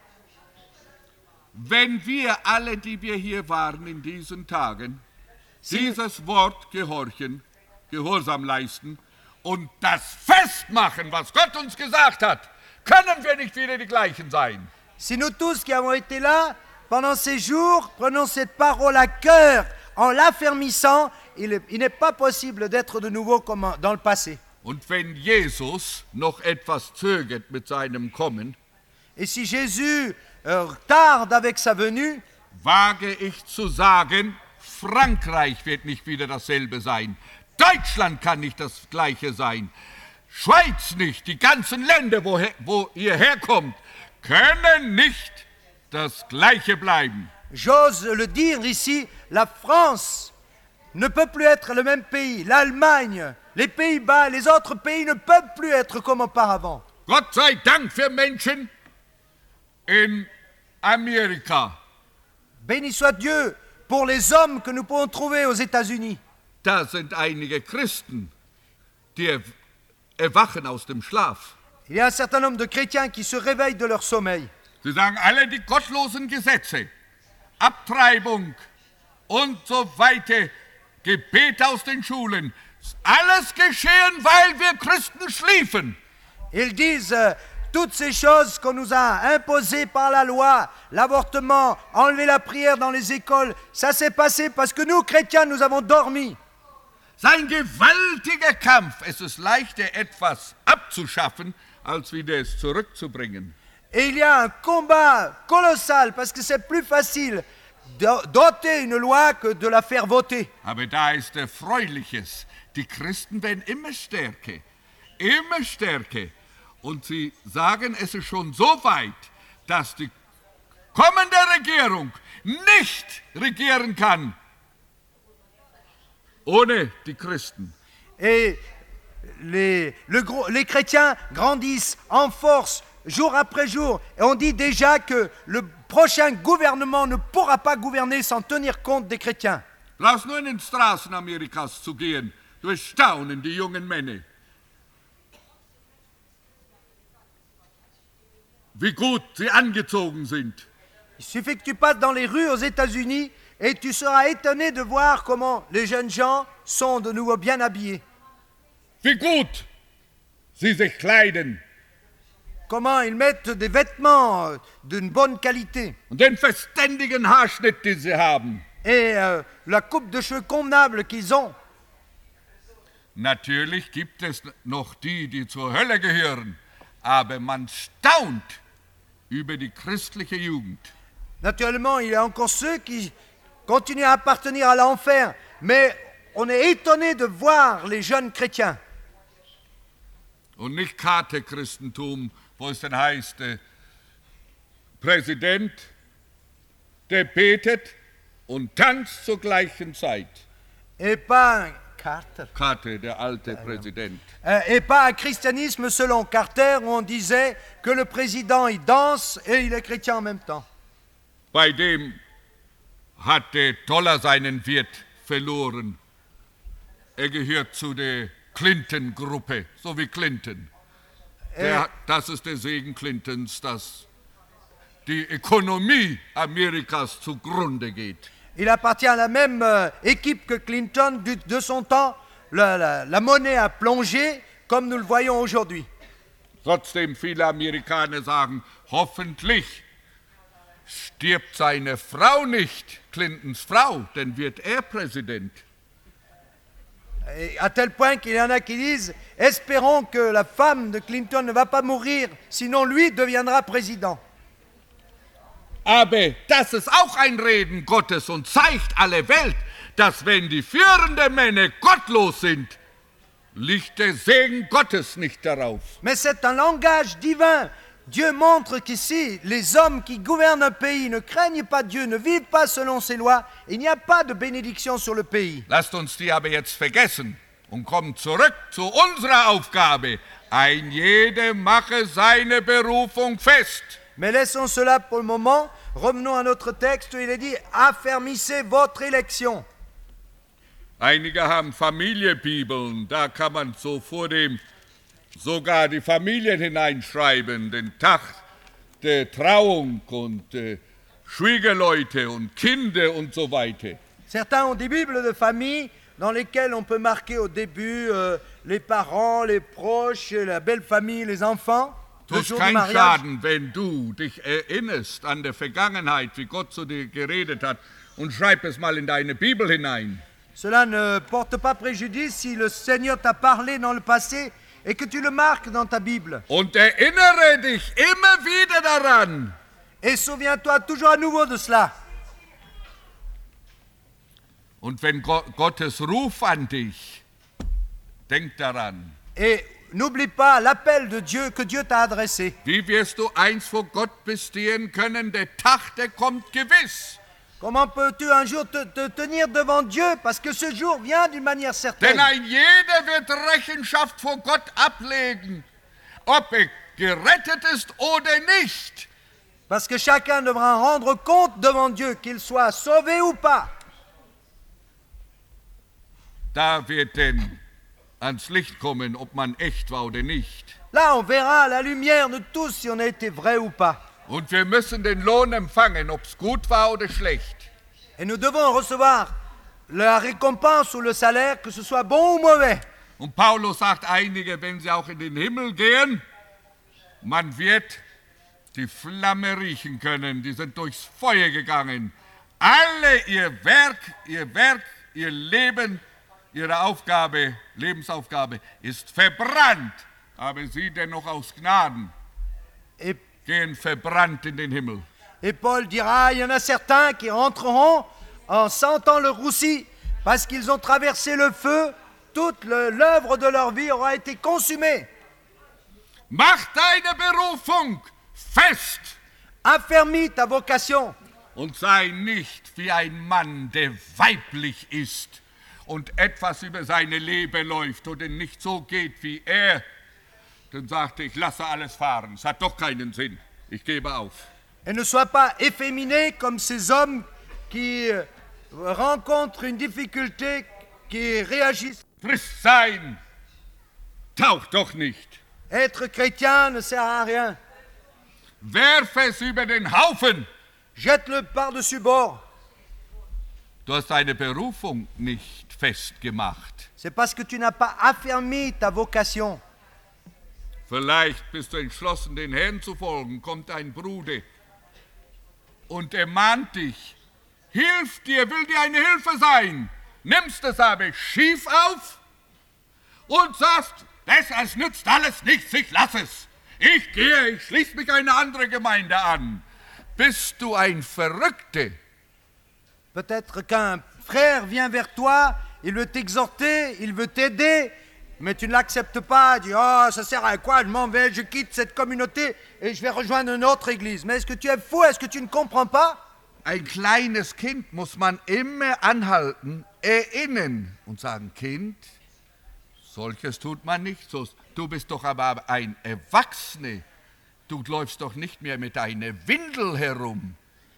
Wenn wir alle, die wir hier waren in diesen Tagen, dieses Wort gehorchen, Gehorsam leisten und das festmachen, was Gott uns gesagt hat, können wir nicht wieder die gleichen sein. Si nous tous qui avons été là, pendant ces jours, prenons cette parole à cœur, en l'affermissant, il, il n'est pas possible d'être de nouveau comme dans le passé. Und wenn Jesus noch etwas zögert mit seinem Kommen, Et si Jésus euh, tarde avec sa venue, wage ich zu sagen, Frankreich wird nicht wieder dasselbe sein. Deutschland kann nicht das gleiche sein. Schweiz nicht, die ganzen Länder, wo, wo ihr herkommt, können nicht das gleiche bleiben. j'ose le dire ici, la France ne peut plus être le même pays. L'Allemagne, les Pays-Bas, les autres pays ne peuvent plus être comme auparavant. Gott sei Dank für Menschen in Amerika. Béni soit Dieu pour les hommes que nous pouvons trouver aux États-Unis. Da sind einige Christen, die erwachen aus dem Schlaf. Il y a un certain nombre de chrétiens qui se réveillent de leur sommeil. Sie sagen, alle die gottlosen Gesetze, Abtreibung und so weiter, Gebet aus den Schulen, alles geschehen, weil wir Christen schliefen. Ils disent euh, toutes ces choses qu'on nous a imposées par la loi, l'avortement, enlever la prière dans les écoles, ça s'est passé parce que nous, chrétiens, nous avons dormi. Es ist ein gewaltiger Kampf. Es ist leichter, etwas abzuschaffen, als wieder es zurückzubringen. Et il y a un combat colossal parce que c'est plus facile d'ôter une loi que de la faire voter. Aber da ist Erfreuliches. Die Christen werden immer stärker, immer stärker. Und sie sagen, es ist schon so weit, dass die kommende Regierung nicht regieren kann ohne die Christen. Et les, le gros- les chrétiens grandissent en force jour après jour. Et on dit déjà que le prochain gouvernement ne pourra pas gouverner sans tenir compte des chrétiens. Brauchst nur in den Straßen Amerikas zu gehen, du staunen die jungen Männer. Wie gut sie angezogen sind. Il suffit que tu passes dans les rues aux États-Unis et tu seras étonné de voir comment les jeunes gens sont de nouveau bien habillés. Wie gut sie sich kleiden. Comment ils mettent des vêtements euh, d'une bonne qualité. Und den verständigen Haarschnitt, den sie haben. Et euh, la coupe de cheveux convenable qu'ils ont. Natürlich gibt es noch die, die zur Hölle gehören, aber man staunt über die christliche Jugend. Naturellement, il y a encore ceux qui continuent à appartenir à l'enfer, mais on est étonné de voir les jeunes chrétiens. Und nicht Karte-Christentum, wo es dann heißt, der Präsident, der betet und tanzt zur gleichen Zeit. Et pas, Carter. Karte, der alte Präsident. Euh, et pas un christianisme selon Carter où on disait que le président il danse et il est chrétien en même temps. Bei dem hat der Dollar seinen Wert verloren. Er gehört zu der Clinton-Gruppe, so wie Clinton. Der, das ist der Segen Clintons, dass die Ökonomie Amerikas zugrunde geht. Il appartient à la même euh, équipe que Clinton du- de son temps. La, la- la monnaie a plongé comme nous le voyons aujourd'hui. Trotzdem viele Amerikaner sagen, hoffentlich stirbt seine Frau nicht, Clintons Frau, dann wird er Präsident. Et à tel point qu'il y en a qui disent « Espérons que la femme de Clinton ne va pas mourir, sinon lui deviendra président. Aber das ist auch ein Reden Gottes und zeigt alle Welt, dass wenn die führenden Männer gottlos sind, liegt der Segen Gottes nicht darauf. » Mais c'est un langage divin. Dieu montre qu'ici, les hommes qui gouvernent un pays ne craignent pas Dieu, ne vivent pas selon ses lois. Il n'y a pas de bénédiction sur le pays. Lasst uns die aber jetzt vergessen und kommen zurück zu unserer Aufgabe. Ein jeder mache seine Berufung fest. Mais laissons cela pour le moment. Revenons à notre texte où il est dit « Affermissez votre élection ». Einige haben Familienbibeln, da kann man so vor dem sogar die Familien hineinschreiben, den Tag der Trauung und äh, Schwiegerleute und Kinder und so weiter. Certains ont des bibles de famille dans lesquelles on peut marquer au début euh, les parents, les proches, la belle famille, les enfants. Le Tut jour du kein mariage. Schaden, wenn du dich erinnerst an der Vergangenheit, wie Gott zu dir geredet hat, und schreib es mal in deine Bibel hinein. Cela ne porte pas préjudice si le Seigneur t'a parlé dans le passé et que tu le marques dans ta Bible. Und erinnere dich immer wieder daran. Et souviens-toi toujours à nouveau de cela. Und wenn Go- Gottes Ruf an dich, denk daran. Et n'oublie pas l'appel de Dieu que Dieu t'a adressé. Wie wirst du eins vor Gott bestehen können? Der Tag, der kommt gewiss. Comment peux-tu un jour te, te tenir devant Dieu? Parce que ce jour vient d'une manière certaine. Denn ein jeder wird Rechenschaft vor Gott ablegen, ob er gerettet ist oder nicht. Parce que chacun devra rendre compte devant Dieu, qu'il soit sauvé ou pas. Da wird denn ans Licht kommen, ob man echt war oder nicht. Là, on verra à la lumière de tous si on a été vrai ou pas. Und wir müssen den Lohn empfangen, ob es gut war oder schlecht. Et nous devons recevoir la récompense ou le salaire, que ce soit bon ou mauvais. Und Paulus sagt einige, wenn sie auch in den Himmel gehen, man wird die Flamme riechen können, die sind durchs Feuer gegangen. Alle ihr Werk, ihr Werk, ihr Leben, ihre Aufgabe, Lebensaufgabe ist verbrannt, aber sie dennoch aus Gnaden Et, gehen verbrannt in den Himmel. et Paul dira, il y en a certains qui rentreront en sentant le roussi, parce qu'ils ont traversé le feu, toute le- l'œuvre de leur vie aura été consumée. Mach deine Berufung fest Affermis ta vocation und sei nicht wie ein Mann, der weiblich ist und etwas über seine Leber läuft oder nicht so geht wie er, dann sagte ich, lasse alles fahren, es hat doch keinen Sinn, ich gebe auf. Et ne sois pas efféminé comme ces hommes qui euh, rencontrent une difficulté, qui réagissent. Christ sein taugt doch nicht. Être chrétien ne sert à rien. Werf es über den Haufen. Jette-le par-dessus bord. Du hast deine Berufung nicht festgemacht. C'est parce que tu n'as pas affermi ta vocation. Vielleicht bist du entschlossen, den Herrn zu folgen, kommt ein Bruder und er mahnt dich, hilft dir, will dir eine Hilfe sein, nimmst es aber schief auf und sagst, das, es nützt alles nichts, ich lass es. Ich gehe, ich schließe mich eine andere Gemeinde an. Bist du ein Verrückter? Peut-être qu'un frère vient vers toi, il veut t'exhorter, il veut t'aider, mais tu ne l'acceptes pas, tu dis « Oh, ça sert à quoi, je m'en vais, je quitte cette communauté et je vais rejoindre une autre église. » Mais est-ce que tu es fou, est-ce que tu ne comprends pas? Ein kleines Kind muss man immer anhalten, erinnern und sagen, Kind, solches tut man nicht so. Du bist doch aber ein Erwachsener. Du läufst doch nicht mehr mit einer Windel herum.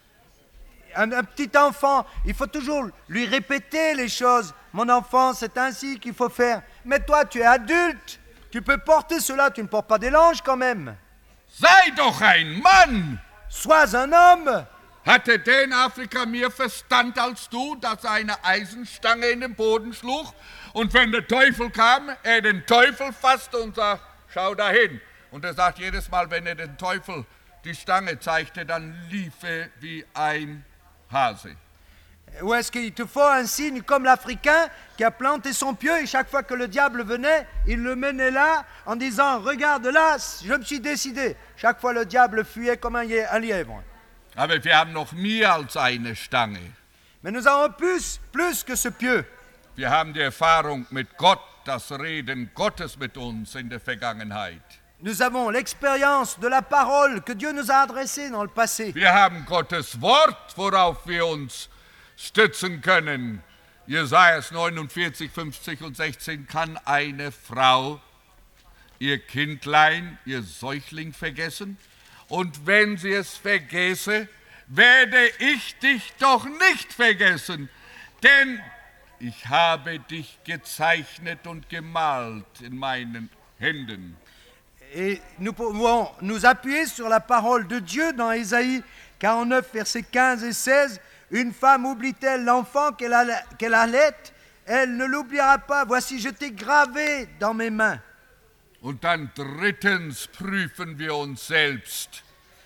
Un, un petit enfant, il faut toujours lui répéter les choses. Mon enfant, c'est ainsi qu'il faut faire. Mais toi, tu es adulte. Tu peux porter cela, tu ne portes pas des langes quand même. Sei doch ein Mann! Sois un homme. Hatte der in Afrika mehr Verstand als du, dass er eine Eisenstange in den Boden schlug und wenn der Teufel kam, er den Teufel fasste und sagt, schau dahin. Und er sagt jedes Mal, wenn er den Teufel die Stange zeigte, dann lief er wie ein Hase. Ou est-ce qu'il te faut un signe comme l'Africain qui a planté son pieu et chaque fois que le diable venait, il le menait là en disant « Regarde là, je me suis décidé ». Chaque fois le diable fuyait comme un lièvre. Aber wir haben noch mehr als eine Stange. Mais nous avons plus, plus que ce pieu. Wir haben die Erfahrung mit Gott, das Reden Gottes mit uns in der Vergangenheit. Nous avons l'expérience de la parole que Dieu nous a adressée dans le passé. Wir haben Gottes Wort, worauf wir uns stützen können. Jesaja neunundvierzig, fünfzig und sechzehn. Kann eine Frau ihr Kindlein, ihr Säugling vergessen? Und wenn sie es vergesse, werde ich dich doch nicht vergessen, denn ich habe dich gezeichnet und gemalt in meinen Händen. Et nous pouvons nous appuyer sur la parole de Dieu dans Ésaïe quarante-neuf, versets quinze et seize. Une femme oublie-t-elle l'enfant qu'elle alla- qu'elle allait? Elle ne l'oubliera pas. Voici, je t'ai gravé dans mes mains. Und dann drittens prüfen wir uns selbst.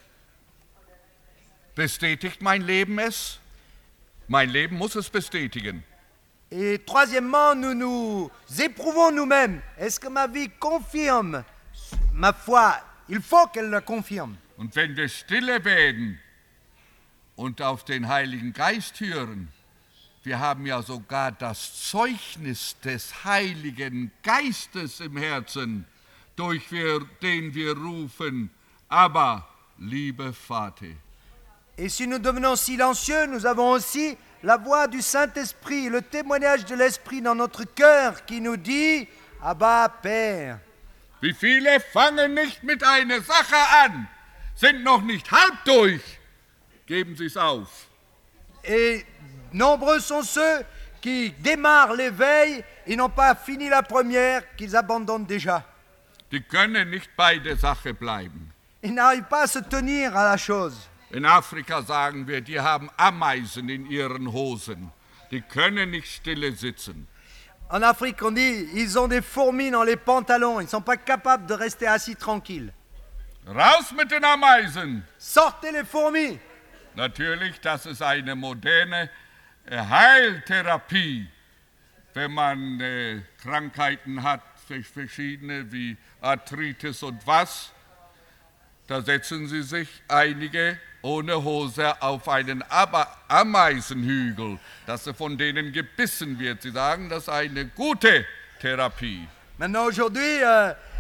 Bestätigt mein Leben es? Mein Leben muss es bestätigen. Et troisièmement, nous nous éprouvons nous-mêmes. Est-ce que ma vie confirme ma foi? Il faut qu'elle la confirme. Und wenn wir stille werden und auf den Heiligen Geist hören, wir haben ja sogar das Zeugnis des Heiligen Geistes im Herzen, durch wir, den wir rufen, aber, lieber Vater. Et si nous devenons silencieux, nous avons aussi la voix du Saint-Esprit, le témoignage de l'Esprit dans notre cœur qui nous dit « Abba, Père ». Wie viele fangen nicht mit einer Sache an, sind noch nicht halb durch, geben sie es auf. Et nombreux sont ceux qui démarrent l'éveil, ils n'ont pas fini la première, qu'ils abandonnent déjà. Die können nicht bei der Sache bleiben. Ils n'arrivent pas à se tenir à la chose. In Afrika sagen wir, die haben Ameisen in ihren Hosen. Die können nicht stille sitzen. En Afrique, on dit, ils ont des fourmis dans les pantalons, ils ne sont pas capables de rester assis tranquilles. Raus mit den Ameisen! Sortez les fourmis! Natürlich, das ist eine moderne äh, Heiltherapie, wenn man äh, Krankheiten hat, verschiedene wie Arthritis und was. Da setzen sie sich einige ohne Hose auf einen Ameisenhügel, dass er von denen gebissen wird. Sie sagen, das ist eine gute Thérapie. Maintenant, aujourd'hui, euh,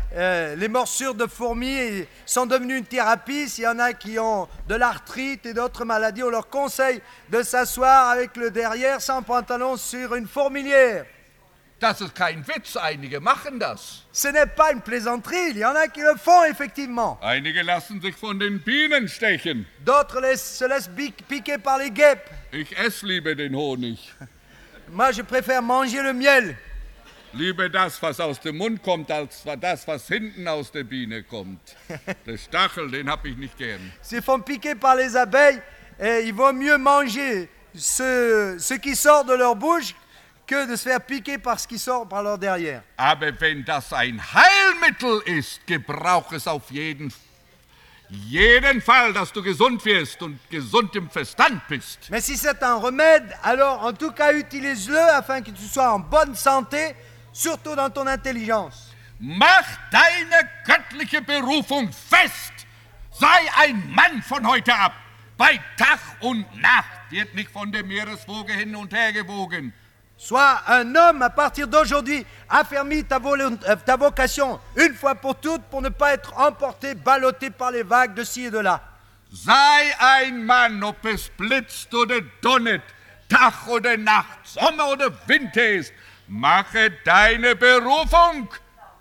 euh, les morsures de fourmis sont devenues une thérapie. S'il y en a qui ont de l'arthrite et d'autres maladies, on leur conseille de s'asseoir avec le derrière sans pantalon sur une fourmilière. Das ist kein Witz, einige machen das. Ce n'est pas une plaisanterie, il y en a qui le font effectivement. Einige lassen sich von den Bienen stechen. D'autres laissent- se laissent pique- piquer par les guêpes. Ich esse lieber den Honig. Moi, je préfère manger le miel. Lieber das, was aus dem Mund kommt, als das, was hinten aus der Biene kommt. Der Stachel, den habe ich nicht gern. S'ils font piquer par les abeilles, eh, il vaut mieux manger ce, ce qui sort de leur bouche que de se faire piquer par ce qui sort par leur derrière. Aber wenn das ein Heilmittel ist, gebrauch es auf jeden, jeden Fall, dass du gesund wirst und gesund im Verstand bist. Mais si c'est un remède, alors en tout cas utilise-le afin que tu sois en bonne santé, surtout dans ton intelligence. Mach deine göttliche Berufung fest. Sei ein Mann von heute ab. Bei Tag und Nacht wird nicht von der Meereswoge hin und her gewogen. Sois un homme à partir d'aujourd'hui. Affermis ta, volo- euh, ta vocation une fois pour toutes pour ne pas être emporté, ballotté par les vagues de ci et de là. Sei ein Mann, ob es blitzt oder donnert, Tag oder Nacht, Sommer oder Winter ist. Mache deine Berufung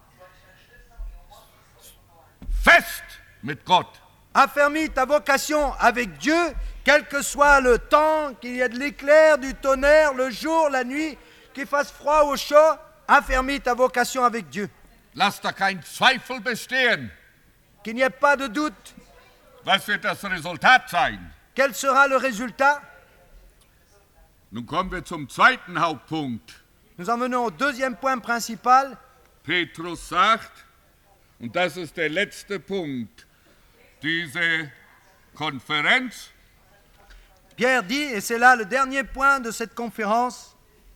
fest mit Gott. Affermis ta vocation avec Dieu, quel que soit le temps, qu'il y ait de l'éclair, du tonnerre, le jour, la nuit, qu'il fasse froid ou chaud, affermis ta vocation avec Dieu. Lass da kein Zweifel bestehen. Qu'il n'y ait pas de doute. Was wird das Resultat sein? Quel sera le résultat? Nun kommen wir zum zweiten Hauptpunkt. Nous en venons au deuxième point principal. Petrus sagt, und das ist der letzte Punkt, diese Konferenz Pierre dit, et c'est là le dernier point de cette conférence,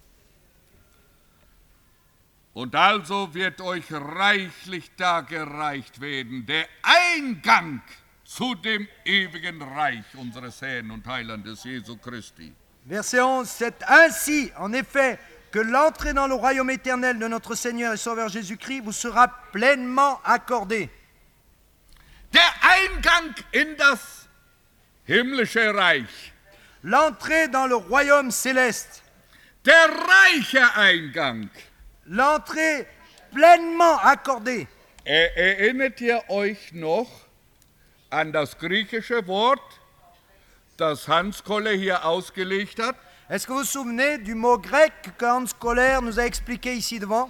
und also wird euch reichlich dargereicht werden, der Eingang zu dem ewigen Reich unseres Herrn und Heilandes Jesu Christi. verset onze, c'est ainsi, en effet, que l'entrée dans le royaume éternel de notre Seigneur et Sauveur Jésus-Christ vous sera pleinement accordée. Der Eingang in das himmlische Reich, L'entrée dans le royaume céleste, der reiche Eingang. l'entrée pleinement accordée. Er, erinnert ihr euch noch an das griechische Wort, das Hans Koller hier ausgelegt hat? Est-ce que vous vous souvenez du mot grec que Hans Koller nous a expliqué ici devant?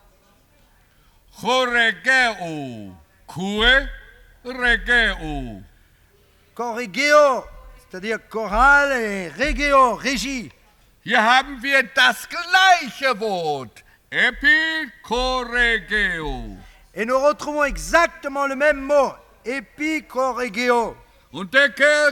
Choregeo, kue regeo. Corrigeo, c'est-à-dire chorale, et regeo, régie. Hier haben wir das gleiche Wort, epikorregeo. Et nous retrouvons exactement le même mot, epikorregeo. Und der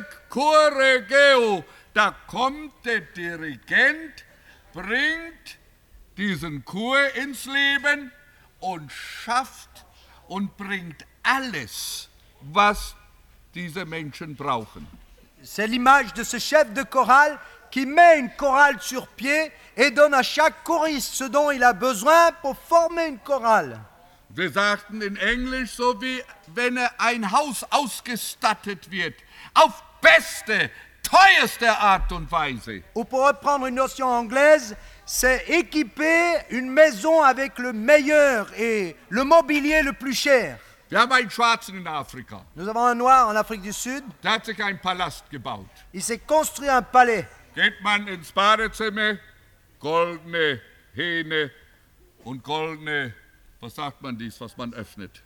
Korregeo, da kommt der Dirigent, bringt diesen Chor ins Leben und schafft und bringt alles, was diese Menschen brauchen. C'est l'image de ce chef de chorale qui met une chorale sur pied et donne à chaque choriste ce dont il a besoin pour former une chorale. Wir sagten in Englisch, so wie wenn ein Haus ausgestattet wird, auf beste, teuerste Art und Weise. Ou pour reprendre une notion anglaise, c'est équiper une maison avec le meilleur et le mobilier le plus cher. Wir haben einen Schwarzen in Afrika, Nous avons un noir en Afrique du Sud, der hat sich einen Palast gebaut. il s'est construit un palais. Geht man ins Badezimmer, goldene Hähne und goldene, was sagt man dies, was man öffnet?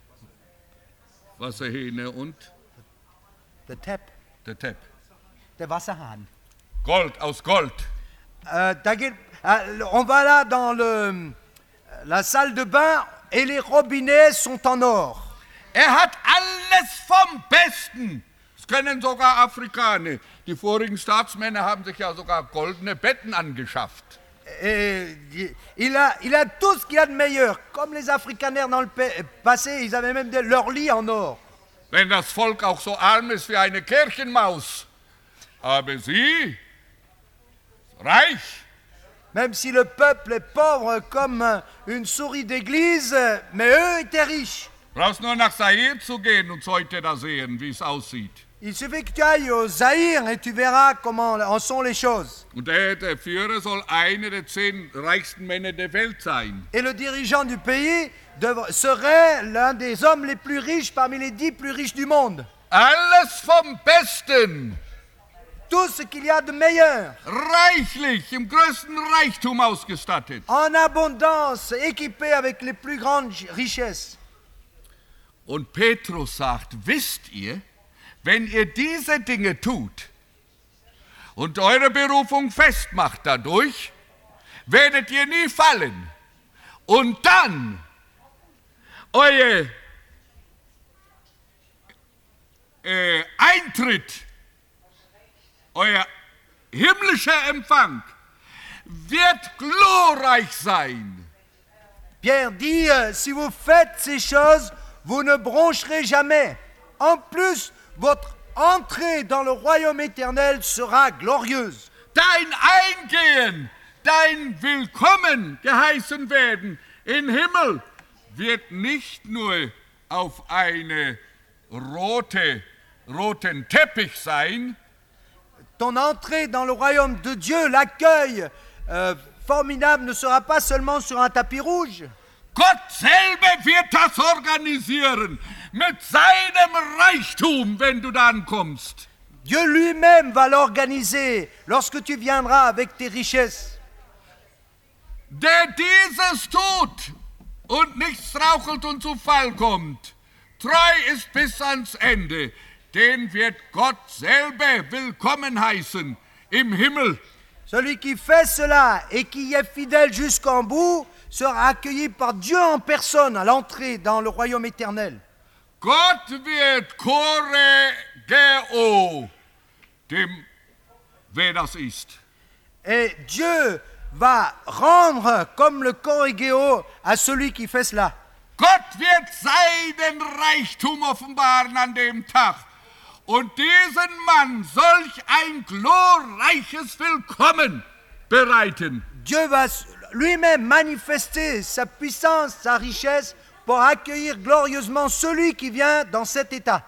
Wasserhähne und Der Tap, der Tepp. der Wasserhahn. Gold aus Gold. Euh, da geht- euh, on va là dans le, la salle de bain et les robinets sont en or. Er hat alles vom Besten. Das können sogar Afrikaner. Die vorigen Staatsmänner haben sich ja sogar goldene Betten angeschafft. Et il a, il a tout ce qu'il y a de meilleur. Comme les Afrikaners dans le pa- passé, ils avaient même de, leur lit en or. Wenn das Volk auch so arm ist wie eine Kirchenmaus. Aber sie, reich. Même si le peuple est pauvre comme une souris d'église, mais eux étaient riches. Brauchst nur nach Zaire zu gehen und heute da sehen, wie es aussieht. Il suffit que tu ailles au Zaïre et tu verras comment en sont les choses. Und der, der Führer soll einer der zehn reichsten Männer der Welt sein. Et le dirigeant du pays devra- serait l'un des hommes les plus riches parmi les dix plus riches du monde. Alles vom Besten, Tout ce qu'il y a de meilleur, reichlich, im größten Reichtum ausgestattet. en abondance, équipé avec les plus grandes richesses. Und Petrus sagt, wisst ihr, wenn ihr diese Dinge tut und eure Berufung festmacht dadurch, werdet ihr nie fallen. Und dann euer äh, Eintritt, euer himmlischer Empfang wird glorreich sein. Pierre dit, euh, si vous faites ces choses, vous ne broncherez jamais. En plus, votre entrée dans le royaume éternel sera glorieuse. Dein Eingehen, dein Willkommen geheißen werden im Himmel wird nicht nur auf eine rote, roten Teppich sein, Ton entrée dans le royaume de Dieu, l'accueil euh, formidable ne sera pas seulement sur un tapis rouge. Gott selber wird das organisieren mit seinem Reichtum, wenn du da ankommst. Dieu lui-même va l'organiser lorsque tu viendras avec tes richesses. Der dieses tut und nicht strauchelt und zu Fall kommt, treu ist bis ans Ende, den wird Gott selber willkommen heißen im Himmel. Celui qui fait cela et qui est fidèle jusqu'en bout sera accueilli par Dieu en personne à l'entrée dans le royaume éternel. Gott wird Korregeo, dem, wer das ist. Et Dieu va rendre comme le corrigéo à celui qui fait cela. Gott wird seinen Reichtum offenbaren an dem Tag. Und diesen Mann solch ein glorreiches Willkommen bereiten. Dieu va lui-même manifester sa puissance, sa richesse pour accueillir glorieusement celui qui vient dans cet état.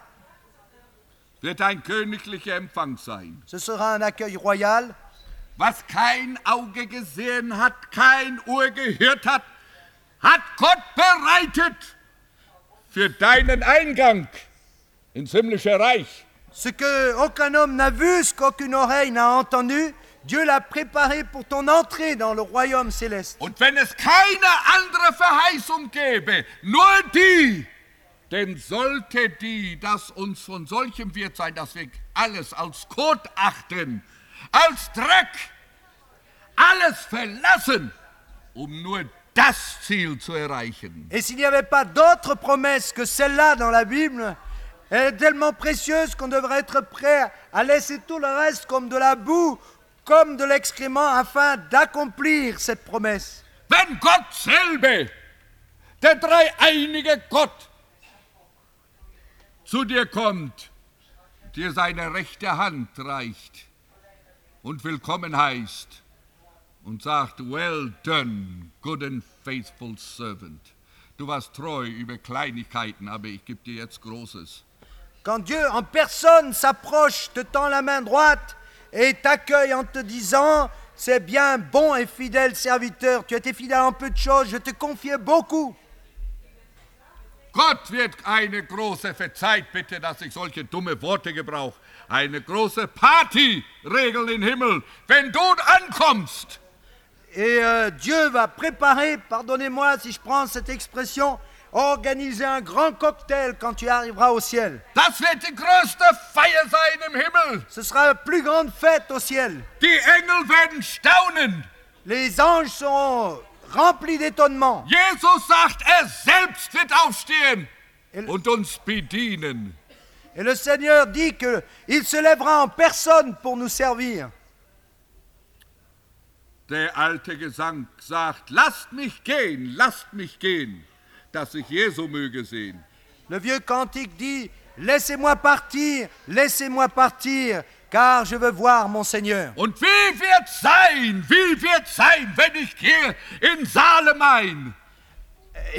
Wird ein königlicher Empfang sein. Ce sera un accueil royal. Was kein Auge gesehen hat, kein Ohr gehört hat, hat Gott bereitet für deinen Eingang ins himmlische Reich. Ce que aucun homme n'a vu, ce qu'aucune oreille n'a entendu, Dieu l'a préparé pour ton entrée dans le royaume céleste. Und wenn es keine andere Verheißung gäbe, nur die, denn sollte die, dass uns von solchem wird sein, dass wir alles als Kot achten, als Dreck, alles verlassen, um nur das Ziel zu erreichen. Et s'il n'y avait pas d'autre promesse que celle-là dans la Bible, elle est tellement précieuse qu'on devrait être prêt à laisser tout le reste comme de la boue, comme de l'excrément, afin d'accomplir cette promesse. Wenn Gott selber, der dreieinige Gott, zu dir kommt, dir seine rechte Hand reicht und willkommen heißt und sagt, well done, good and faithful servant. Du warst treu über Kleinigkeiten, aber ich gebe dir jetzt Großes. Quand Dieu en personne s'approche, te tend la main droite et t'accueille en te disant « C'est bien, bon et fidèle serviteur, tu as été fidèle en peu de choses, je te confiais beaucoup. » Gott wird eine große, verzeiht bitte, dass ich solche dumme Worte gebrauche, eine große Party regeln im Himmel, wenn du ankommst. Et euh, Dieu va préparer, pardonnez-moi si je prends cette expression, organiser un grand cocktail quand tu arriveras au ciel. Das wird die größte Feier sein im Himmel. Ce sera la plus grande fête au ciel. Die Engel werden staunen. Les anges seront remplis d'étonnement. Jesus sagt, er selbst wird aufstehen Et le, und uns bedienen. et le Seigneur dit qu'il se lèvera en personne pour nous servir. Der alte Gesang sagt, lasst mich gehen, lasst mich gehen, dass ich Jesu möge sehen. Le vieux cantique dit « Laissez-moi partir, laissez-moi partir, car je veux voir mon Seigneur. Und wie wird's sein, wie wird's sein, wenn ich gehe in Salem ein? »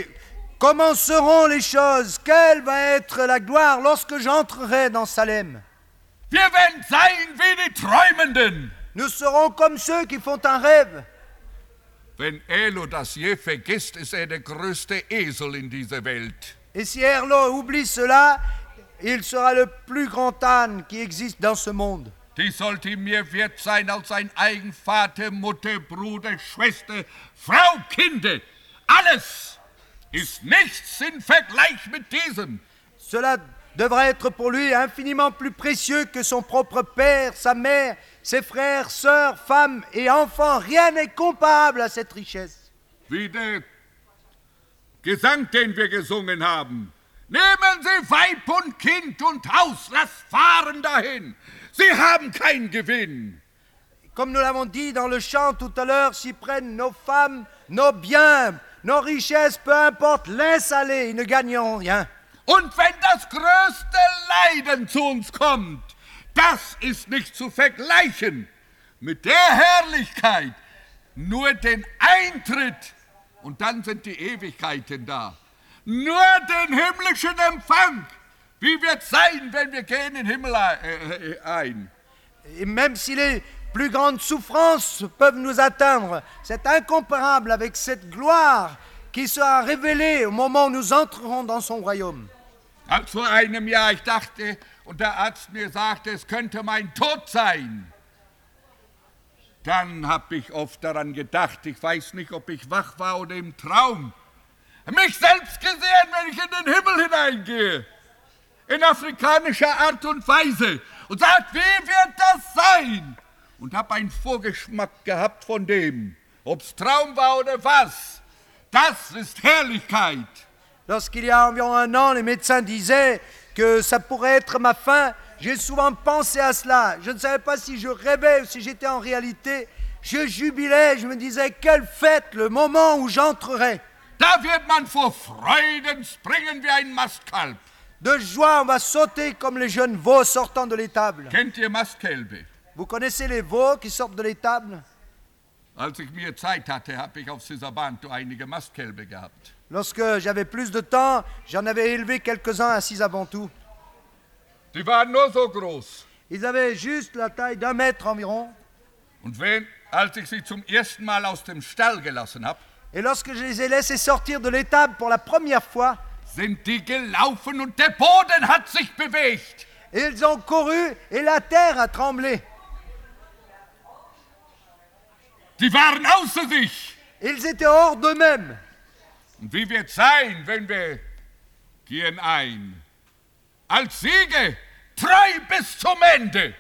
Et Comment seront les choses? Quelle va être la gloire lorsque j'entrerai dans Salem? Wir werden sein wie die Träumenden. Nous serons comme ceux qui font un rêve. Wenn Elo das je vergisst, ist er der größte Esel in dieser Welt. Et si Herlo oublie cela, il sera le plus grand âne qui existe dans ce monde. Die sollte mir wert sein als sein eigen Vater, Mutter, Bruder, Schwester, Frau, Kinder. Alles ist nichts in Vergleich mit diesem. Cela devra être pour lui infiniment plus précieux que son propre père, sa mère, ses frères, sœurs, femmes et enfants. Rien n'est comparable à cette richesse. Wie der Gesang, den wir gesungen haben. Nehmen Sie Weib und Kind und Haus, lass fahren dahin. Sie haben keinen Gewinn. Comme nous l'avons dit dans le chant tout à l'heure, s'ils prennent nos femmes, nos biens, nos richesses, peu importe, laisse aller, ils ne gagneront rien. Und wenn das größte Leiden zu uns kommt, das ist nicht zu vergleichen mit der Herrlichkeit, nur den Eintritt und dann sind die Ewigkeiten da. Nur den himmlischen Empfang. Wie wird es sein, wenn wir gehen in den Himmel ein? Et même si les plus grandes souffrances peuvent nous atteindre, c'est incomparable avec cette gloire qui sera révélée au moment où nous entrerons dans son royaume. Als vor einem Jahr ich dachte und der Arzt mir sagte, es könnte mein Tod sein, dann habe ich oft daran gedacht, ich weiß nicht, ob ich wach war oder im Traum, mich selbst gesehen, wenn ich in den Himmel hineingehe, in afrikanischer Art und Weise und sagt, wie wird das sein? Und habe einen Vorgeschmack gehabt von dem, ob es Traum war oder was. Das ist Herrlichkeit. Lorsqu'il y a environ un an, les médecins disaient que ça pourrait être ma fin. J'ai souvent pensé à cela. Je ne savais pas si je rêvais ou si j'étais en réalité. Je jubilais, je me disais, quelle fête, le moment où j'entrerai. Da wird man vor Freuden springen wie ein Mastkalb. De joie, on va sauter comme les jeunes veaux sortant de l'étable. Kennt ihr Mastkälbe? Vous connaissez les veaux qui sortent de l'étable? Als ich mir Zeit hatte, habe ich auf Sisabantu einige Mastkälbe gehabt. Lorsque j'avais plus de temps, j'en avais élevé quelques-uns à Sisabantu. Die waren nur so groß. Ils avaient juste la taille d'un mètre environ. Und wenn, als ich sie zum ersten Mal aus dem Stall gelassen habe, Et lorsque je les ai laissés sortir de l'étable pour la première fois, sind die gelaufen und der Boden hat sich bewegt. ils ont couru et la terre a tremblé. Die waren außer sich. Ils étaient hors d'eux-mêmes. Und wie wird es sein, wenn wir gehen ein? Als Sieger, treu bis zum Ende.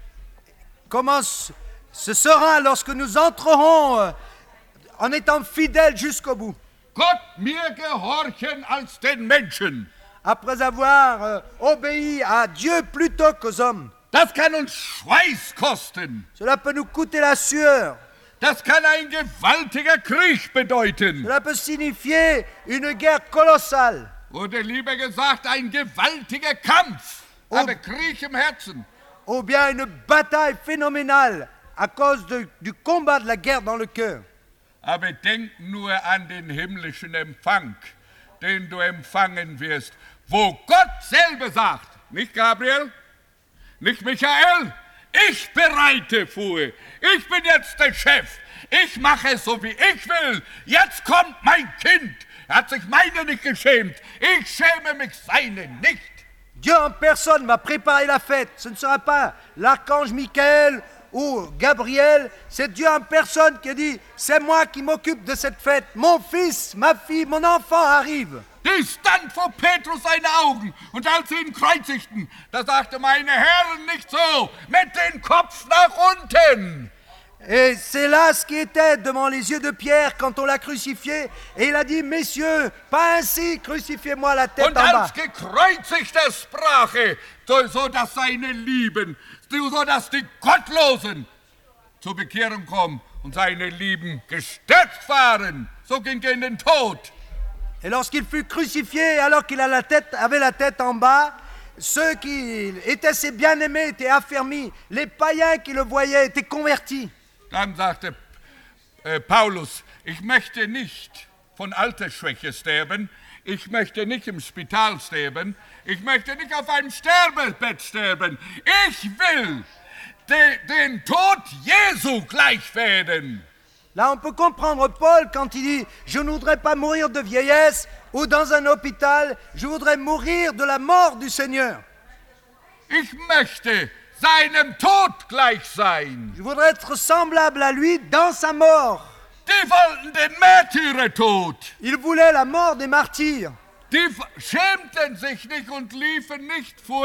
Comment ce sera lorsque nous entrerons euh, en étant fidèles jusqu'au bout, Gott mir gehorchen als den Menschen. après avoir euh, obéi à Dieu plutôt qu'aux hommes. Das kann uns Schweiß kosten. Cela peut nous coûter la sueur. Das kann ein gewaltiger Krieg bedeuten. Cela peut signifier une guerre colossale. Oder lieber gesagt, ein gewaltiger Kampf. Oh. Aber Krieg im Herzen. Ou bien une bataille phénoménale à cause de- du combat de la guerre dans le cœur. Aber denk nur an den himmlischen Empfang, den du empfangen wirst, wo Gott selber sagt, nicht Gabriel, nicht Michael, ich bereite vor, ich bin jetzt der Chef, ich mache es so wie ich will, jetzt kommt mein Kind, er hat sich meine nicht geschämt, ich schäme mich seine nicht. Dieu en personne va préparer la fête. Ce ne sera pas l'archange Michael ou Gabriel. C'est Dieu en personne qui dit, c'est moi qui m'occupe de cette fête. Mon fils, ma fille, mon enfant arrive. Die stand vor Petrus seine Augen und als sie ihn kreuzigten, da sagte meine Herren nicht so, mit dem Kopf nach unten. Et c'est là ce qui était devant les yeux de Pierre quand on l'a crucifié. Et il a dit, messieurs, pas ainsi, crucifiez-moi la tête en Und bas. als gekreuzigter sprach er, so, so dass seine Lieben, so dass die Gottlosen zur Bekehrung kommen und seine Lieben gestürzt waren. So ging er in den Tod. Et lorsqu'il fut crucifié, alors qu'il a la tête, avait la tête en bas, ceux qui étaient ses bien-aimés étaient affermis. Les païens qui le voyaient étaient convertis. Dann sagte äh, Paulus, ich möchte nicht von Altersschwäche sterben, Ich möchte nicht im Spital sterben. Ich möchte nicht auf einem Sterbebett sterben. Ich will de, den Tod Jesu gleich werden. Là, on peut comprendre Paul quand il dit « Je ne voudrais pas mourir de vieillesse ou dans un hôpital, je voudrais mourir de la mort du Seigneur. Ich möchte seinem Tod gleich sein. Je voudrais être semblable à lui dans sa mort. » Die wollten den Märtyrertod. Il voulait la mort des martyrs. Die schämten sich nicht und liefen nicht vor,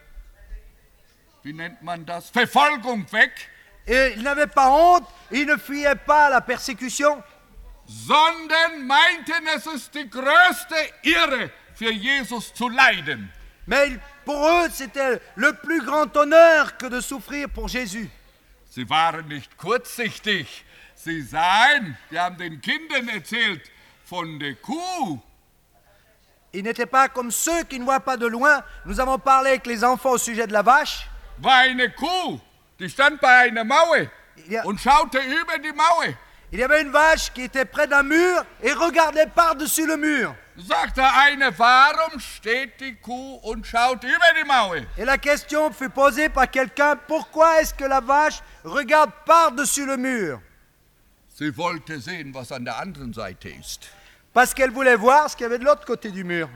wie nennt man das, Verfolgung weg, Et il n'avait pas honte, il ne fuyait pas la persécution, sondern meinten, es ist die größte Irre, für Jesus zu leiden. mais il- pour eux, c'était le plus grand honneur que de souffrir pour Jésus. Sie waren nicht kurzsichtig. Sie sahen, die haben den Kindern erzählt von der Kuh. Ils n'étaient pas comme ceux qui ne voient pas de loin. Nous avons parlé avec les enfants au sujet de la vache. War eine Kuh, die stand bei einer Mauer Ja. und schaute über die Mauer. Il y avait une vache qui était près d'un mur et regardait par-dessus le mur. Sagte einer, warum steht die Kuh und schaut über die Mauer? Et la question fut posée par quelqu'un, pourquoi est-ce que la vache regarde par-dessus le mur? Sie wollte sehen, was an der anderen Seite ist. Parce qu'elle voulait voir ce qu'il y avait de l'autre côté du mur.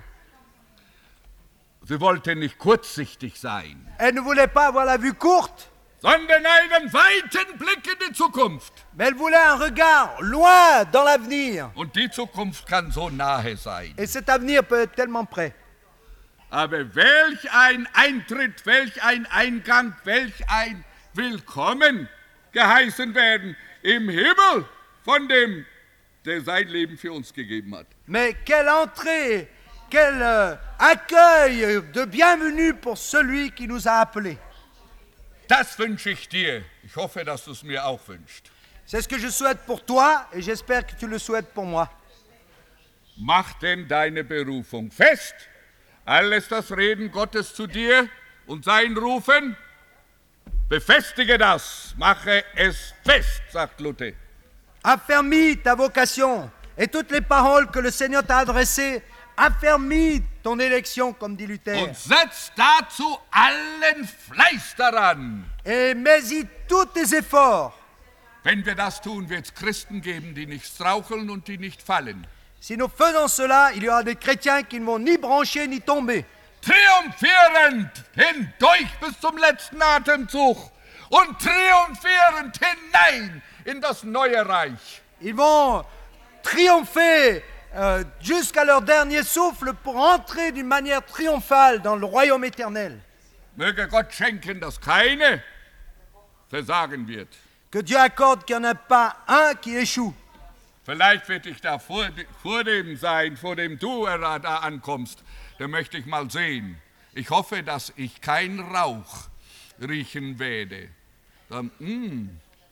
Sie wollte nicht kurzsichtig sein, Elle ne voulait pas avoir la vue courte, sondern einen weiten Blick in die Zukunft. mais elle voulait un regard loin dans l'avenir. Und die Zukunft kann so nahe sein. Et cet avenir peut être tellement près. Aber welch ein Eintritt, welch ein Eingang, welch ein Willkommen geheißen werden im Himmel von dem, der sein Leben für uns gegeben hat. Mais quelle entrée, quel euh, accueil de bienvenue pour celui qui nous a appelés. Das wünsche ich dir. Ich hoffe, dass du es mir auch wünschst. C'est ce que je souhaite pour toi et j'espère que tu le souhaites pour moi. Mach denn deine Berufung fest. Alles das Reden Gottes zu dir und sein Rufen, befestige das, mache es fest, sagt Luther. Affermis ta vocation et toutes les paroles que le Seigneur t'a adressées, affermis ton élection, comme dit Luther. Und setz dazu allen Fleiß daran. Et mets-y tous tes efforts. Wenn wir das tun, wird es Christen geben, die nicht straucheln und die nicht fallen. Si nous faisons cela, il y aura des chrétiens qui ne vont ni brancher ni tomber. Triumphierend hindurch bis zum letzten Atemzug und triumphierend hinein in das neue Reich. Ils vont triompher euh, jusqu'à leur dernier souffle pour entrer d'une manière triomphale dans le royaume éternel. Möge Gott schenken, dass keine versagen wird. Que Dieu accorde qu'il n'y en a pas un qui échoue. Vielleicht werde ich da vor, vor dem sein, vor dem du da ankommst. Da möchte ich mal sehen. Ich hoffe, dass ich keinen Rauch riechen werde. Dann, mm,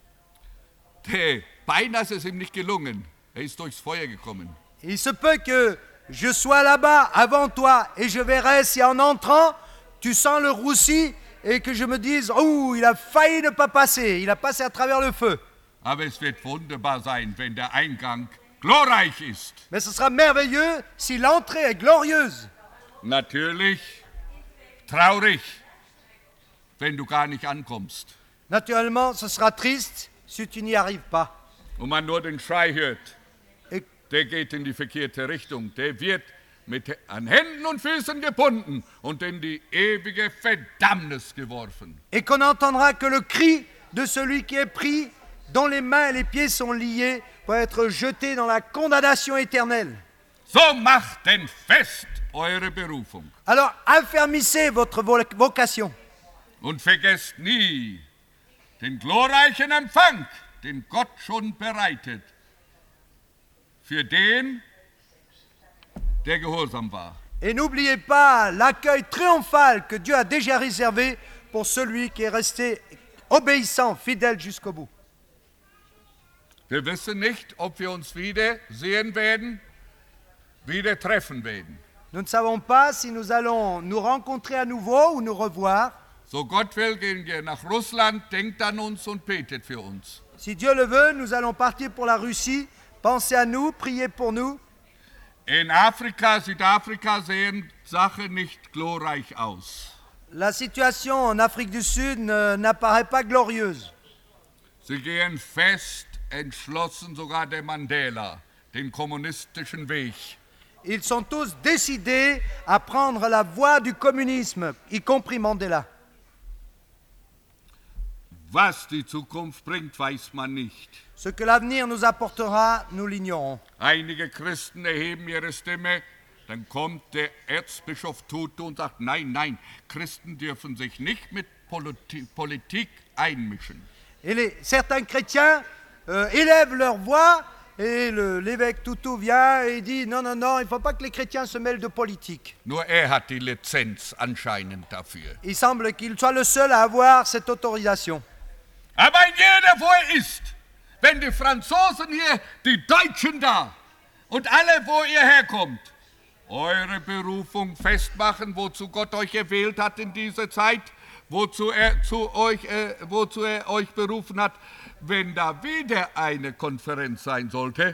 der, beinahe ist es ihm nicht gelungen. Er ist durchs Feuer gekommen. Il se peut que je sois là-bas avant toi et je verrai si en entrant, tu sens le roussi et que je me dise « Oh, il a failli ne pas passer, il a passé à travers le feu. Aber es wird wunderbar sein, wenn der Eingang glorreich ist. » Mais ce sera merveilleux si l'entrée est glorieuse. Natürlich traurig, wenn du gar nicht ankommst Naturellement, ce sera triste si tu n'y arrives pas. und man nur den Schrei hört. Et, Der geht in die verkehrte Richtung. Der wird mit, an Händen und Füßen gebunden und in die ewige Verdammnis geworfen. et qu'on n'entendra que le cri de celui qui est pris, dont les mains et les pieds sont liés pour être jeté dans la condamnation éternelle. So macht denn fest eure Berufung Alors affermissez votre vo- vocation und vergesst nie den glorreichen Empfang, den Gott schon bereitet, für den, der gehorsam war. et n'oubliez pas l'accueil triomphal que Dieu a déjà réservé pour celui qui est resté obéissant, fidèle jusqu'au bout. Wir wissen nicht, ob wir uns wieder sehen werden, wieder treffen werden. Nous ne savons pas si nous allons nous rencontrer à nouveau ou nous revoir. So Gott will, gehen wir nach Russland, denkt an uns und betet für uns. Si Dieu le veut, nous allons partir pour la Russie. Pensez à nous, priez pour nous. In Afrika, Südafrika sehen Sachen nicht glorreich aus. La situation en Afrique du Sud ne- n'apparaît pas glorieuse. Sie gehen fest, entschlossen, sogar der Mandela, den kommunistischen Weg. Ils sont tous décidés à prendre la voie du communisme, y compris Mandela. Was die Zukunft bringt, weiß man nicht. Ce que l'avenir nous apportera, nous l'ignorons. Einige Christen erheben ihre Stimme, dann kommt der Erzbischof Tutu und sagt, nein, nein, Christen dürfen sich nicht mit Politi- Politik einmischen. Et les, certains chrétiens euh, élèvent leur voix et le- l'évêque Tutu vient et dit non, non, non, il ne faut pas que les chrétiens se mêlent de politique. Nur er hat die Lizenz anscheinend dafür. Il semble qu'il soit le seul à avoir cette autorisation. Aber jeder, wo er ist, wenn die Franzosen hier, die Deutschen da und alle, wo ihr herkommt, eure Berufung festmachen, wozu Gott euch erwählt hat in dieser Zeit, wozu er, zu euch, äh, wozu er euch berufen hat, wenn da wieder eine Konferenz sein sollte,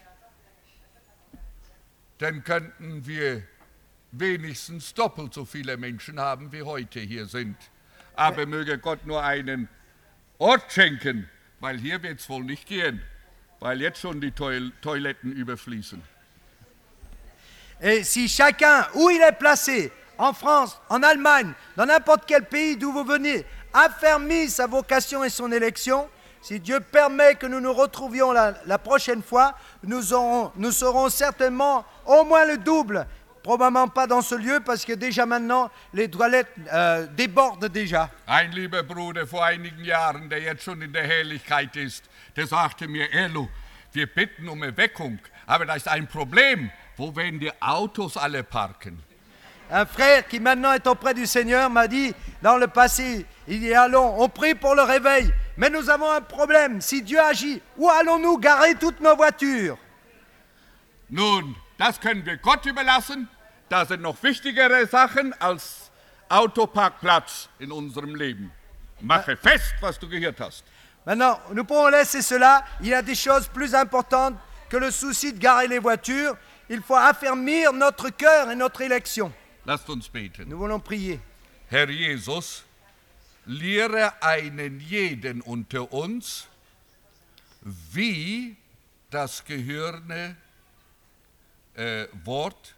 dann könnten wir wenigstens doppelt so viele Menschen haben, wie heute hier sind. Aber möge Gott nur einen Ort schenken, weil hier wird es wohl nicht gehen, weil jetzt schon die Toil- Toiletten überfließen. Et si chacun, où il est placé, en France, en Allemagne, dans n'importe quel pays d'où vous venez, affermit sa vocation et son élection, si Dieu permet que nous nous retrouvions la, la prochaine fois, nous, aurons, nous serons certainement au moins le double. Probablement pas dans ce lieu parce que déjà maintenant, les toilettes euh, débordent déjà. Ein lieber Bruder vor einigen Jahren, der jetzt schon in der Herrlichkeit ist, der sagte mir, Erlo, wir bitten um Erweckung, aber da ist ein Problem. Wo werden die Autos alle parken? Un frère qui maintenant est auprès du Seigneur m'a dit, dans le passé, il dit, allons, on prie pour le réveil, mais nous avons un problème. Si Dieu agit, où allons-nous garer toutes nos voitures? Nun, das können wir Gott überlassen. Da sind noch wichtigere Sachen als Autoparkplatz in unserem Leben. Mache fest, was du gehört hast. Maintenant, nous pouvons laisser cela. Il y a des choses plus importantes que le souci de garer les voitures. Il faut affermir notre cœur et notre élection. Lasst uns beten. Nous voulons prier. Herr Jesus, lehre einen jeden unter uns, wie das gehörende äh, Wort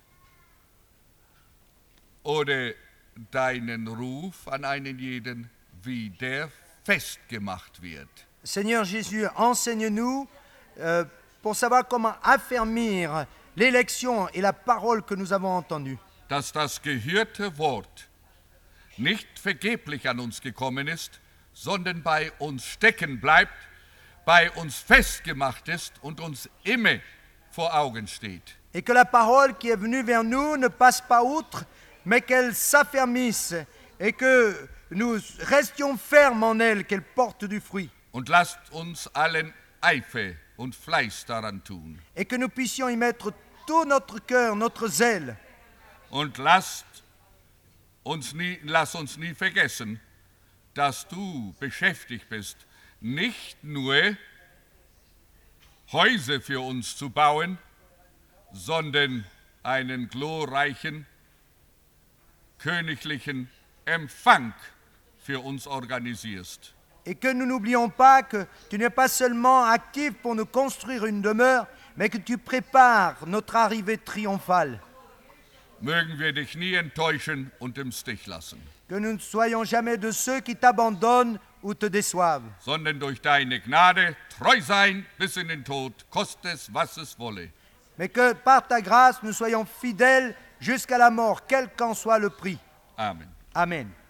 oder deinen Ruf an einen jeden, wie der festgemacht wird. Seigneur Jésus, enseigne-nous euh, pour savoir comment affermir l'élection et la parole que nous avons entendue. Dass das gehörte Wort nicht vergeblich an uns gekommen ist, sondern bei uns stecken bleibt, bei uns festgemacht ist und uns immer vor Augen steht. Et que la parole qui est venue vers nous ne passe pas outre, mais qu'elle s'affermisse et que nous restions fermes en elle, qu'elle porte du fruit. Und lasst uns allen Eifer und Fleiß daran tun. Et que nous puissions y mettre tout notre cœur, notre zèle. Und lasst uns nie, lass uns nie vergessen, dass du beschäftigt bist, nicht nur Häuser für uns zu bauen, sondern einen glorreichen, königlichen Empfang für uns organisierst. Et que nous n'oublions pas que tu n'es pas seulement actif pour nous construire une demeure, mais que tu prépares notre arrivée triomphale. Mögen wir dich nie enttäuschen und im Stich lassen, Que nous ne soyons jamais de ceux qui t'abandonnent ou te déçoivent, sondern durch deine Gnade treu sein bis in den Tod, koste es, was es wolle. mais que par ta grâce nous soyons fidèles jusqu'à la mort, quel qu'en soit le prix. Amen. Amen.